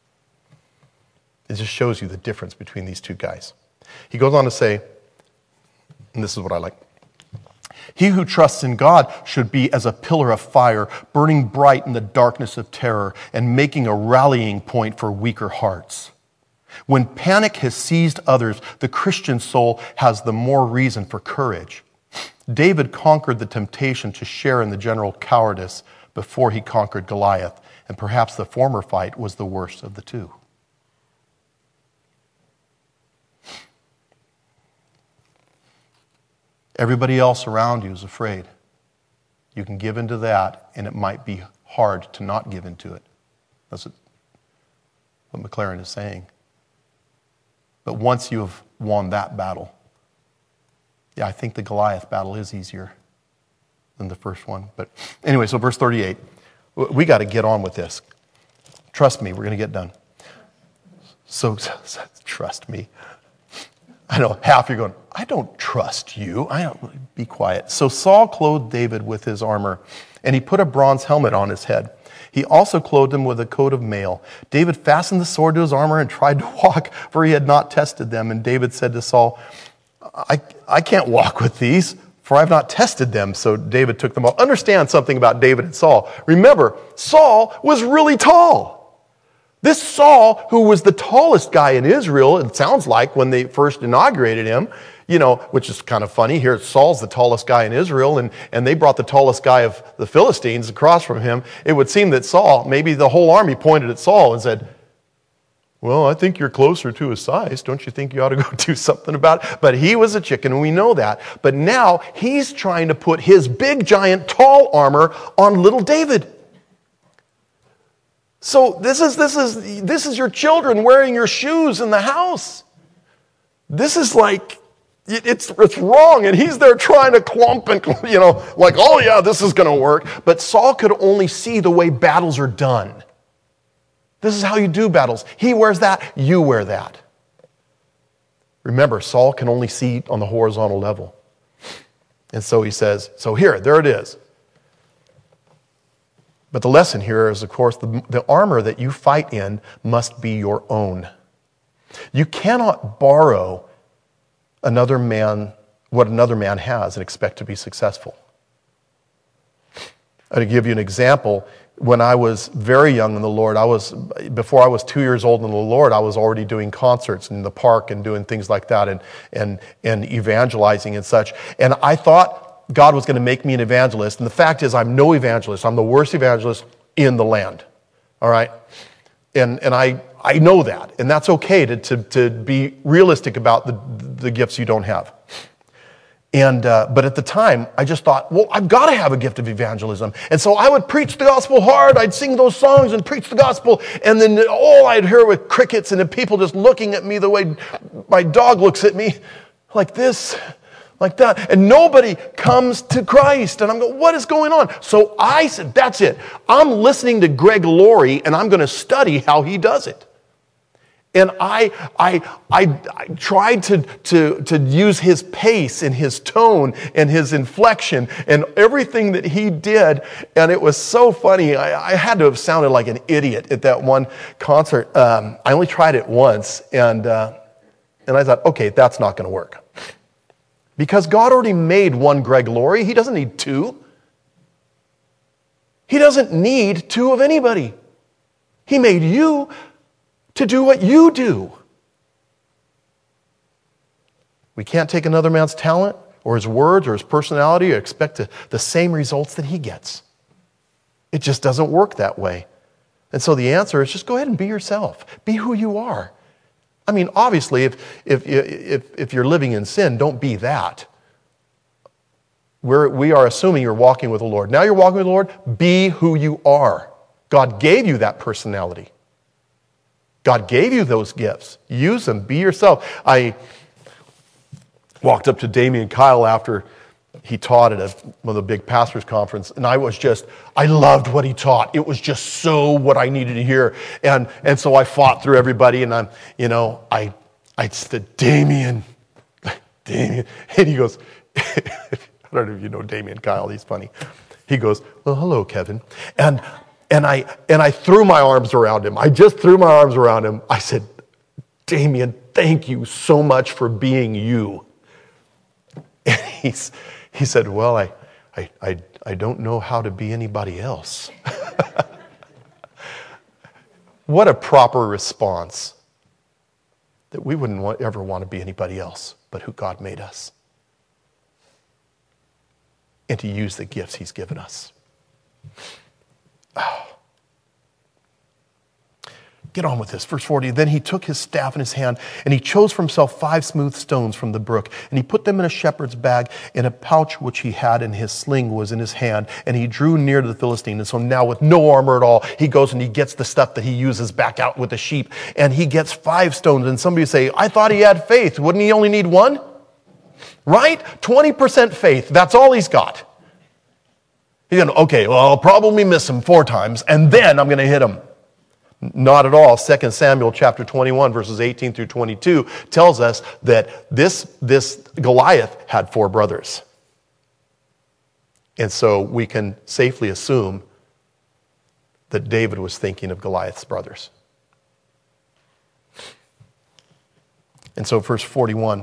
It just shows you the difference between these two guys. He goes on to say, and this is what I like, he who trusts in God should be as a pillar of fire, burning bright in the darkness of terror and making a rallying point for weaker hearts. When panic has seized others, the Christian soul has the more reason for courage. David conquered the temptation to share in the general cowardice before he conquered Goliath, and perhaps the former fight was the worst of the two. Everybody else around you is afraid. You can give into that, and it might be hard to not give into it. That's what Maclaren is saying. But once you have won that battle, Yeah, I think the Goliath battle is easier than the first one. But anyway, so verse 38. We got to get on with this. Trust me, we're going to get done. So trust me. I know half you're going, I don't trust you. Be quiet. So Saul clothed David with his armor, and he put a bronze helmet on his head. He also clothed him with a coat of mail. David fastened the sword to his armor and tried to walk, for he had not tested them. And David said to Saul, I can't walk with these, for I have not tested them. So David took them off. Understand something about David and Saul. Remember, Saul was really tall. This Saul, who was the tallest guy in Israel, it sounds like when they first inaugurated him, which is kind of funny. Here, Saul's the tallest guy in Israel, and they brought the tallest guy of the Philistines across from him. It would seem that Saul, maybe the whole army pointed at Saul and said, well, I think you're closer to his size. Don't you think you ought to go do something about it? But he was a chicken, and we know that. But now he's trying to put his big, giant, tall armor on little David. So this is your children wearing your shoes in the house. This is like, it's wrong, and he's there trying to clump and, like, oh yeah, this is going to work. But Saul could only see the way battles are done. This is how you do battles. He wears that, you wear that. Remember, Saul can only see on the horizontal level. And so he says, so there it is. But the lesson here is, of course, the armor that you fight in must be your own. You cannot borrow what another man has and expect to be successful. I'll give you an example. When I was very young in the Lord, before I was 2 years old in the Lord, I was already doing concerts in the park and doing things like that and evangelizing and such. And I thought God was going to make me an evangelist. And the fact is, I'm no evangelist. I'm the worst evangelist in the land. All right? And I know that. And that's okay to be realistic about the gifts you don't have. But at the time, I just thought, well, I've got to have a gift of evangelism. And so I would preach the gospel hard. I'd sing those songs and preach the gospel. And then all I'd hear were crickets and the people just looking at me the way my dog looks at me, like this, like that. And nobody comes to Christ. And I'm going, what is going on? So I said, that's it. I'm listening to Greg Laurie, and I'm going to study how he does it. And I tried to use his pace and his tone and his inflection and everything that he did. And it was so funny. I had to have sounded like an idiot at that one concert. I only tried it once. And I thought, okay, that's not going to work. Because God already made one Greg Laurie. He doesn't need two. He doesn't need two of anybody. He made you to do what you do. We can't take another man's talent or his words or his personality or expect the same results that he gets. It just doesn't work that way. And so the answer is just go ahead and be yourself. Be who you are. I mean, obviously, if you're living in sin, don't be that. We are assuming you're walking with the Lord. Now you're walking with the Lord, be who you are. God gave you that personality. God gave you those gifts. Use them. Be yourself. I walked up to Damien Kyle after he taught at one of the big pastors' conference, and I loved what he taught. It was just so what I needed to hear. And so I fought through everybody, and I said, Damien. And he goes, I don't know if you know Damien Kyle, he's funny. He goes, well, hello, Kevin. And I threw my arms around him. I just threw my arms around him. I said, Damien, thank you so much for being you. And he said, well, I don't know how to be anybody else. What a proper response. That we wouldn't ever want to be anybody else but who God made us. And to use the gifts he's given us. Oh. Get on with this. Verse 40, then he took his staff in his hand, and he chose for himself 5 smooth stones from the brook, and he put them in a shepherd's bag, in a pouch which he had, and his sling was in his hand, and he drew near to the Philistine. And so now with no armor at all, he goes and he gets the stuff that he uses back out with the sheep, and he gets 5 stones. And somebody say, I thought he had faith. Wouldn't he only need 1? right? 20% faith. That's all he's got. He's going, okay, well, I'll probably miss him 4 times, and then I'm going to hit him. Not at all. 2 Samuel chapter 21, verses 18 through 22 tells us that this Goliath had 4 brothers. And so we can safely assume that David was thinking of Goliath's brothers. And so verse 41,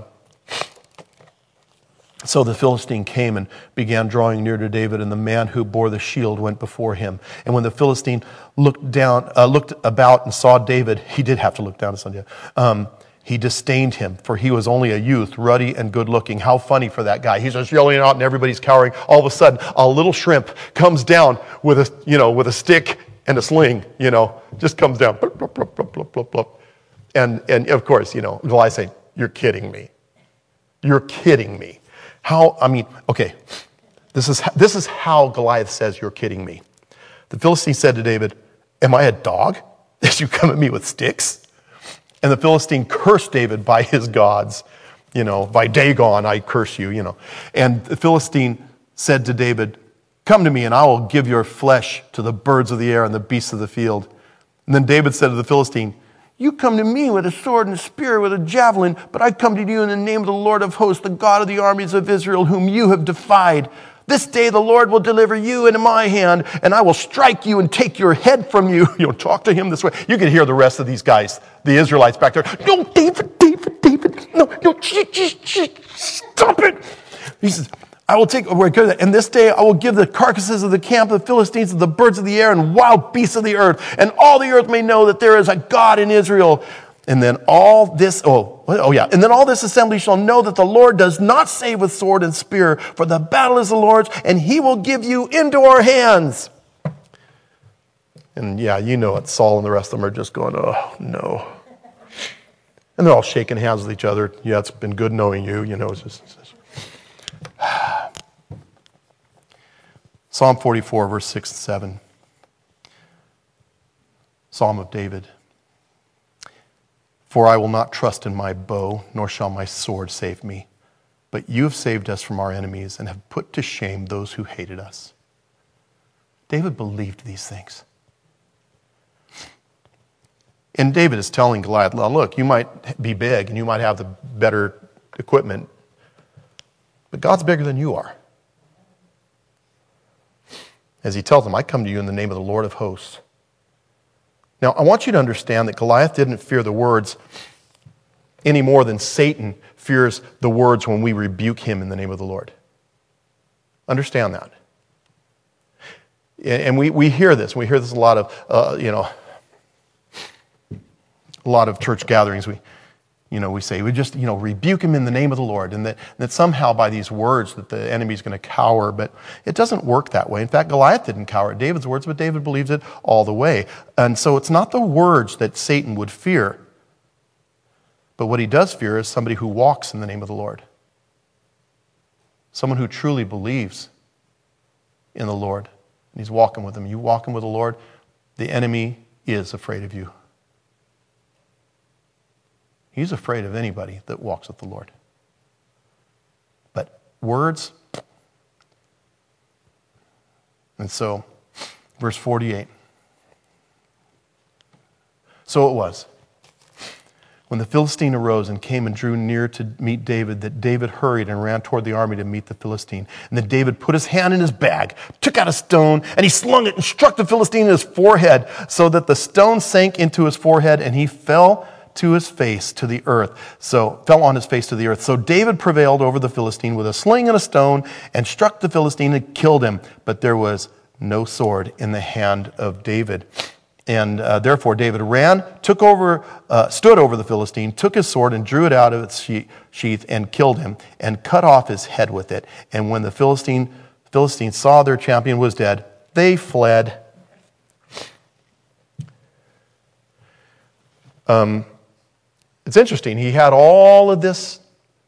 so the Philistine came and began drawing near to David, and the man who bore the shield went before him. And when the Philistine looked about and saw David, he did have to look down to see David. He disdained him, for he was only a youth, ruddy and good-looking. How funny for that guy. He's just yelling out and everybody's cowering. All of a sudden, a little shrimp comes down with a stick and a sling, just comes down. Blop, blop, blop, blop, blop, blop. And of course, Goliath saying, you're kidding me. You're kidding me. Okay, this is how Goliath says, you're kidding me. The Philistine said to David, am I a dog that you come at me with sticks? And the Philistine cursed David by his gods. By Dagon, I curse you, And the Philistine said to David, come to me and I will give your flesh to the birds of the air and the beasts of the field. And then David said to the Philistine, you come to me with a sword and a spear, with a javelin, but I come to you in the name of the Lord of hosts, the God of the armies of Israel, whom you have defied. This day the Lord will deliver you into my hand, and I will strike you and take your head from you. Talk to him this way. You can hear the rest of these guys, the Israelites back there. No, David. No, stop it. He says, I will take, and this day I will give the carcasses of the camp of the Philistines to the birds of the air and wild beasts of the earth, and all the earth may know that there is a God in Israel. And then all this assembly shall know that the Lord does not save with sword and spear, for the battle is the Lord's, and he will give you into our hands. And it. Saul and the rest of them are just going, oh, no. And they're all shaking hands with each other. Yeah, it's been good knowing you. It's just Psalm 44, verse 6 and 7. Psalm of David. For I will not trust in my bow, nor shall my sword save me. But you have saved us from our enemies and have put to shame those who hated us. David believed these things. And David is telling Goliath, look, you might be big and you might have the better equipment, but God's bigger than you are. As he tells him, I come to you in the name of the Lord of hosts. Now, I want you to understand that Goliath didn't fear the words any more than Satan fears the words when we rebuke him in the name of the Lord. Understand that. And we hear this. We hear this a lot of, a lot of church gatherings. We say, we just, rebuke him in the name of the Lord. And that somehow by these words that the enemy's going to cower. But it doesn't work that way. In fact, Goliath didn't cower at David's words, but David believes it all the way. And so it's not the words that Satan would fear. But what he does fear is somebody who walks in the name of the Lord. Someone who truly believes in the Lord. And he's walking with him. You walking with the Lord, the enemy is afraid of you. He's afraid of anybody that walks with the Lord. But words. And so, verse 48. So it was, when the Philistine arose and came and drew near to meet David, that David hurried and ran toward the army to meet the Philistine. And then David put his hand in his bag, took out a stone, and he slung it and struck the Philistine in his forehead, so that the stone sank into his forehead, and he fell on his face to the earth. So David prevailed over the Philistine with a sling and a stone, and struck the Philistine and killed him. But there was no sword in the hand of David. And therefore David ran, stood over the Philistine, took his sword and drew it out of its sheath and killed him and cut off his head with it. And when the Philistines saw their champion was dead, they fled. It's interesting. He had all of this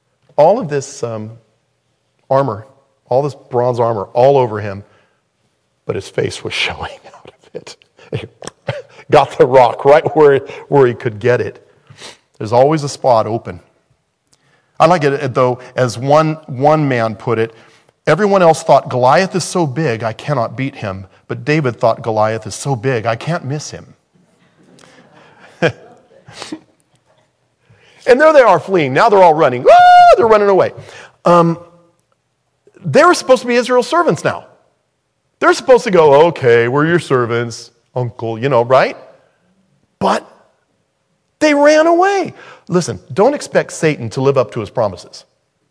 armor, all this bronze armor all over him, but his face was showing out of it. Got the rock right where he could get it. There's always a spot open. I like it, though, as one man put it, everyone else thought, Goliath is so big, I cannot beat him. But David thought, Goliath is so big, I can't miss him. And there they are fleeing. Now they're all running. Ah, they're running away. They were supposed to be Israel's servants now. They're supposed to go, okay, we're your servants, uncle, right? But they ran away. Listen, don't expect Satan to live up to his promises.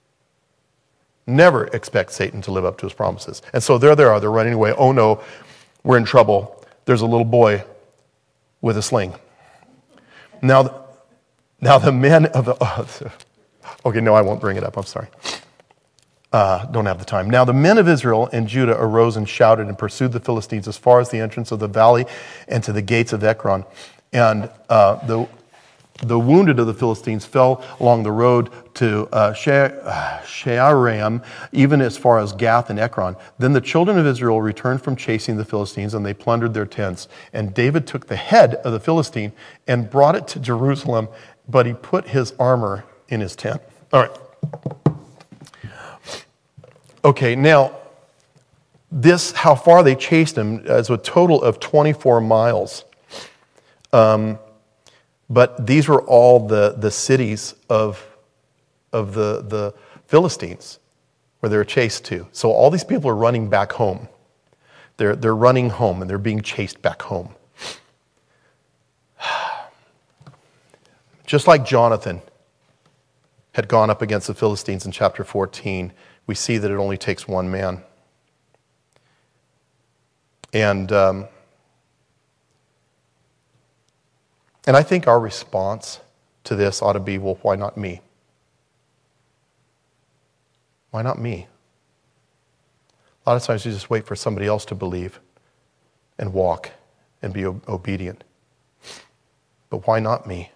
Never expect Satan to live up to his promises. And so there they are. They're running away. Oh no, we're in trouble. There's a little boy with a sling. Now the men of the... okay, no, I won't bring it up. I'm sorry. Don't have the time. Now the men of Israel and Judah arose and shouted and pursued the Philistines as far as the entrance of the valley and to the gates of Ekron. And the wounded of the Philistines fell along the road to Shearaim, even as far as Gath and Ekron. Then the children of Israel returned from chasing the Philistines, and they plundered their tents. And David took the head of the Philistine and brought it to Jerusalem, but he put his armor in his tent. All right. Okay, now, this, how far they chased him, is a total of 24 miles. But these were all the cities of the Philistines where they were chased to. So all these people are running back home. They're running home and they're being chased back home. Just like Jonathan had gone up against the Philistines in chapter 14, we see that it only takes one man. And I think our response to this ought to be, well, why not me? Why not me? A lot of times you just wait for somebody else to believe and walk and be obedient. But why not me?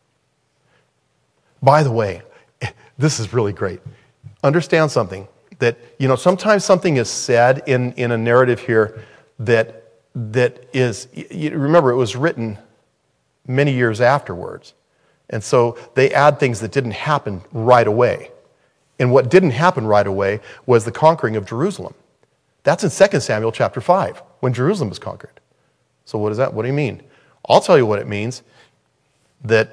By the way, this is really great. Understand something, that, sometimes something is said in a narrative here that is, remember, it was written many years afterwards. And so they add things that didn't happen right away. And what didn't happen right away was the conquering of Jerusalem. That's in 2 Samuel chapter 5, when Jerusalem was conquered. So what is that? What do you mean? I'll tell you what it means. That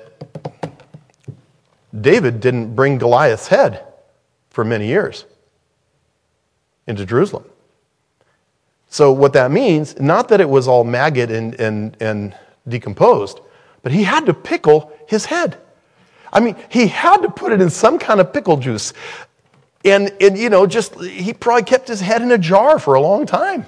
David didn't bring Goliath's head for many years into Jerusalem. So what that means, not that it was all maggot and decomposed, but he had to pickle his head. I mean, he had to put it in some kind of pickle juice. And he probably kept his head in a jar for a long time.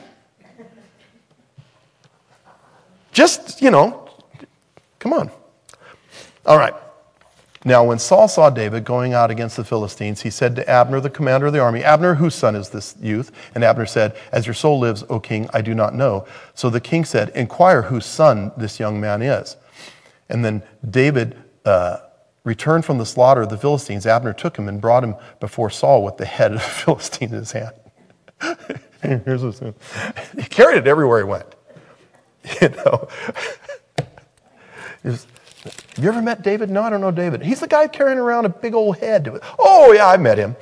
Just, come on. All right. Now, when Saul saw David going out against the Philistines, he said to Abner, the commander of the army, Abner, whose son is this youth? And Abner said, as your soul lives, O king, I do not know. So the king said, inquire whose son this young man is. And then David returned from the slaughter of the Philistines. Abner took him and brought him before Saul with the head of the Philistine in his hand. Here's his hand. He carried it everywhere he went. Have you ever met David? No, I don't know David. He's the guy carrying around a big old head. Oh, yeah, I met him.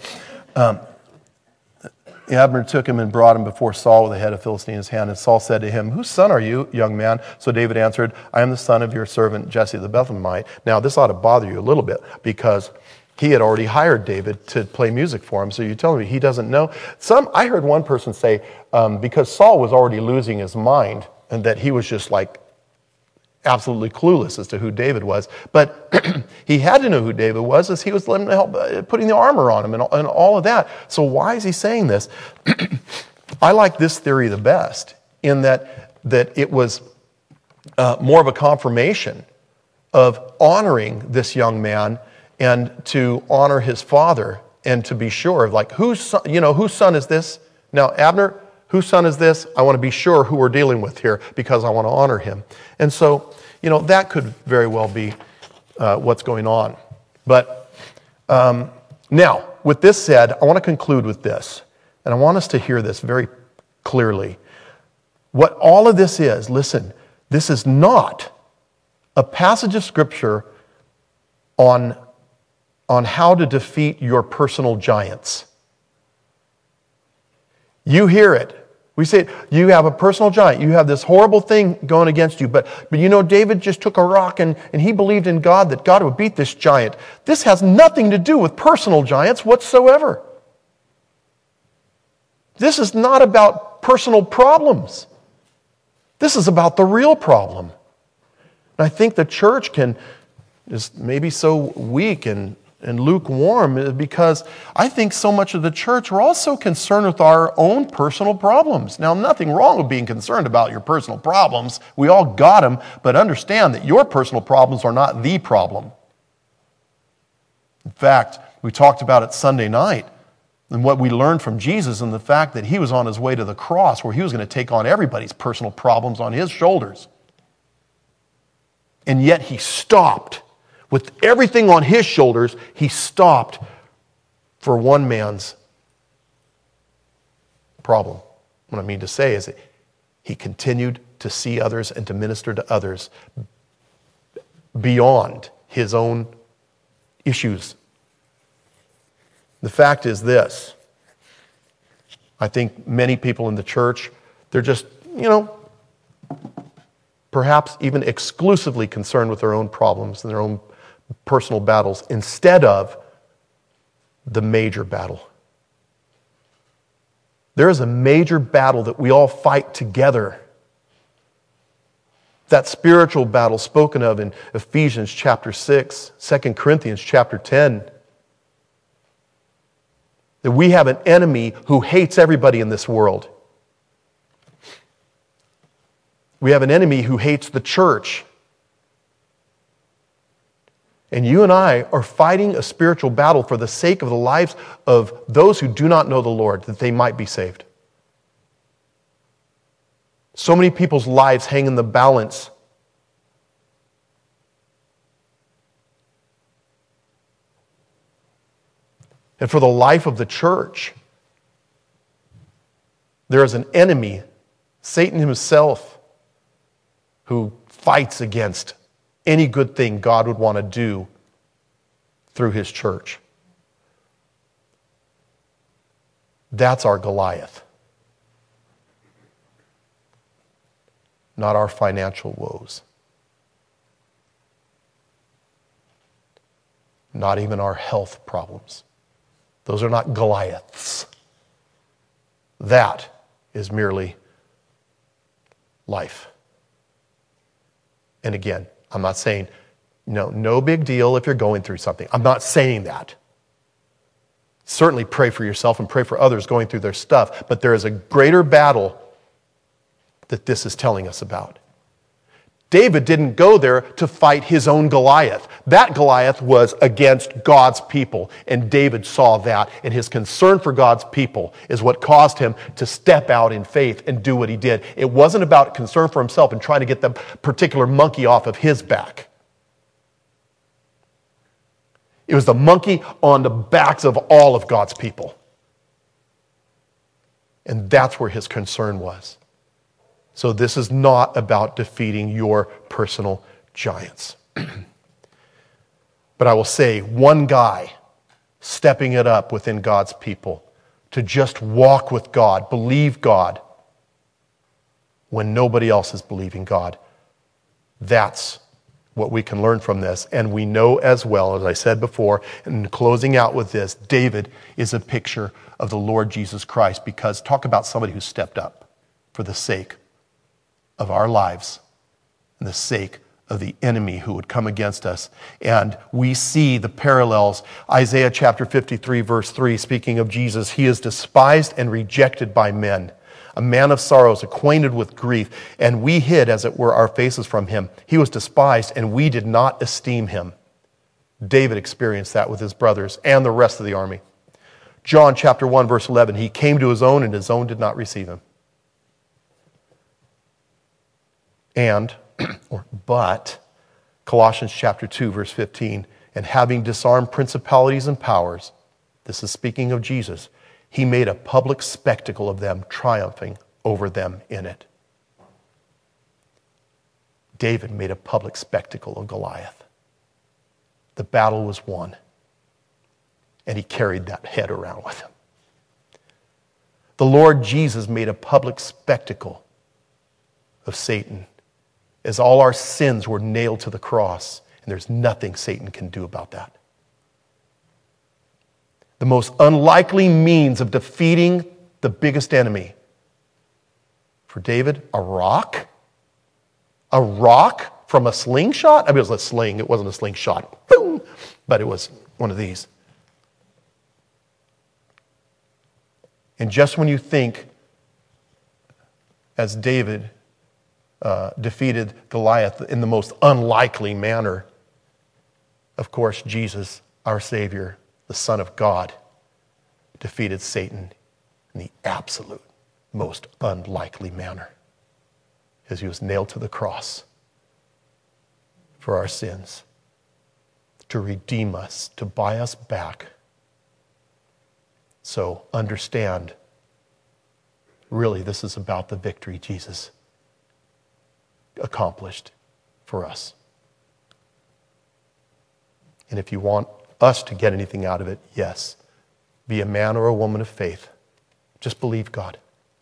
Abner took him and brought him before Saul with the head of Philistine in his hand. And Saul said to him, whose son are you, young man? So David answered, I am the son of your servant Jesse the Bethlehemite. Now, this ought to bother you a little bit because he had already hired David to play music for him. So you're telling me he doesn't know? I heard one person say, because Saul was already losing his mind and that he was just like absolutely clueless as to who David was. But he had to know who David was as he was letting him help putting the armor on him and all of that. So why is he saying this? I like this theory the best in that it was more of a confirmation of honoring this young man and to honor his father and to be sure of like, whose son is this? Now, Abner, whose son is this? I want to be sure who we're dealing with here because I want to honor him. And so, that could very well be what's going on. But now, with this said, I want to conclude with this. And I want us to hear this very clearly. What all of this is, listen, this is not a passage of Scripture on on how to defeat your personal giants. You hear it. We say, you have a personal giant. You have this horrible thing going against you. But you know, David just took a rock and he believed in God that God would beat this giant. This has nothing to do with personal giants whatsoever. This is not about personal problems. This is about the real problem. And I think the church is maybe so weak and lukewarm because I think so much of the church, we're also concerned with our own personal problems. Now, nothing wrong with being concerned about your personal problems. We all got them, but understand that your personal problems are not the problem. In fact, we talked about it Sunday night and what we learned from Jesus and the fact that he was on his way to the cross where he was going to take on everybody's personal problems on his shoulders. And yet he stopped. With everything on his shoulders, he stopped for one man's problem. What I mean to say is that he continued to see others and to minister to others beyond his own issues. The fact is this. I think many people in the church, they're just, perhaps even exclusively concerned with their own problems and their own personal battles instead of the major battle. There is a major battle that we all fight together. That spiritual battle spoken of in Ephesians chapter 6, 2 Corinthians chapter 10. That we have an enemy who hates everybody in this world. We have an enemy who hates the church. And you and I are fighting a spiritual battle for the sake of the lives of those who do not know the Lord, that they might be saved. So many people's lives hang in the balance. And for the life of the church, there is an enemy, Satan himself, who fights against any good thing God would want to do through his church. That's our Goliath. Not our financial woes. Not even our health problems. Those are not Goliaths. That is merely life. And again, I'm not saying, no big deal if you're going through something. I'm not saying that. Certainly pray for yourself and pray for others going through their stuff, but there is a greater battle that this is telling us about. David didn't go there to fight his own Goliath. That Goliath was against God's people, and David saw that, and his concern for God's people is what caused him to step out in faith and do what he did. It wasn't about concern for himself and trying to get the particular monkey off of his back. It was the monkey on the backs of all of God's people. And that's where his concern was. So this is not about defeating your personal giants. But I will say, one guy stepping it up within God's people to just walk with God, believe God, when nobody else is believing God. That's what we can learn from this. And we know as well, as I said before, and closing out with this, David is a picture of the Lord Jesus Christ, because talk about somebody who stepped up for the sake of our lives and the sake of the enemy who would come against us. And we see the parallels. Isaiah chapter 53, verse 3, speaking of Jesus, he is despised and rejected by men, a man of sorrows, acquainted with grief, and we hid, as it were, our faces from him. He was despised, and we did not esteem him. David experienced that with his brothers and the rest of the army. John chapter 1, verse 11, he came to his own, and his own did not receive him. But, Colossians chapter 2, verse 15, and having disarmed principalities and powers, this is speaking of Jesus, he made a public spectacle of them, triumphing over them in it. David made a public spectacle of Goliath. The battle was won. and he carried that head around with him. The Lord Jesus made a public spectacle of Satan as all our sins were nailed to the cross, and there's nothing Satan can do about that. The most unlikely means of defeating the biggest enemy. For David, a rock? A rock from a slingshot? I mean, it was a sling. It wasn't a slingshot. Boom! But it was one of these. And just when you think, as David defeated Goliath in the most unlikely manner, of course, Jesus, our Savior, the Son of God, defeated Satan in the absolute most unlikely manner, as he was nailed to the cross for our sins, to redeem us, to buy us back. So understand, really, this is about the victory Jesus accomplished for us. And if you want us to get anything out of it, yes, be a man or a woman of faith. Just believe God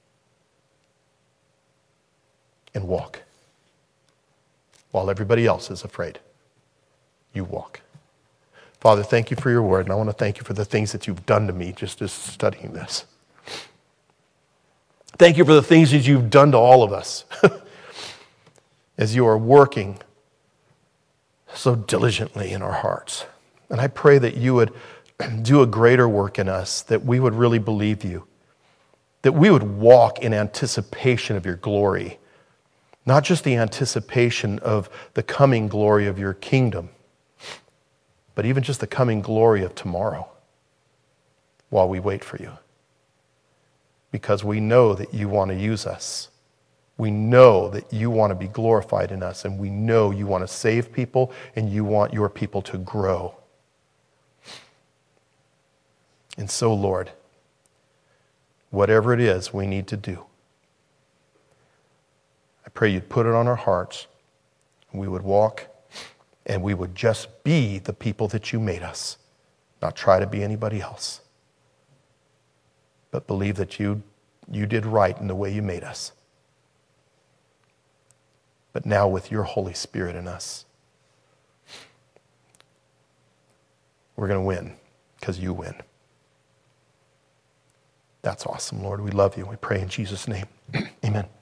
and walk. While everybody else is afraid, you walk. Father, thank you for your word, and I want to thank you for the things that you've done to me just as studying this. Thank you for the things that you've done to all of us as you are working so diligently in our hearts. And I pray that you would do a greater work in us, that we would really believe you, that we would walk in anticipation of your glory, not just the anticipation of the coming glory of your kingdom, but even just the coming glory of tomorrow while we wait for you. Because we know that you want to use us. We know that you want to be glorified in us, and we know you want to save people, and you want your people to grow. And so, Lord, whatever it is we need to do, I pray you'd put it on our hearts, and we would walk, and we would just be the people that you made us, not try to be anybody else, but believe that you did right in the way you made us. But now with your Holy Spirit in us, we're going to win because you win. That's awesome, Lord. We love you. We pray in Jesus' name. Amen.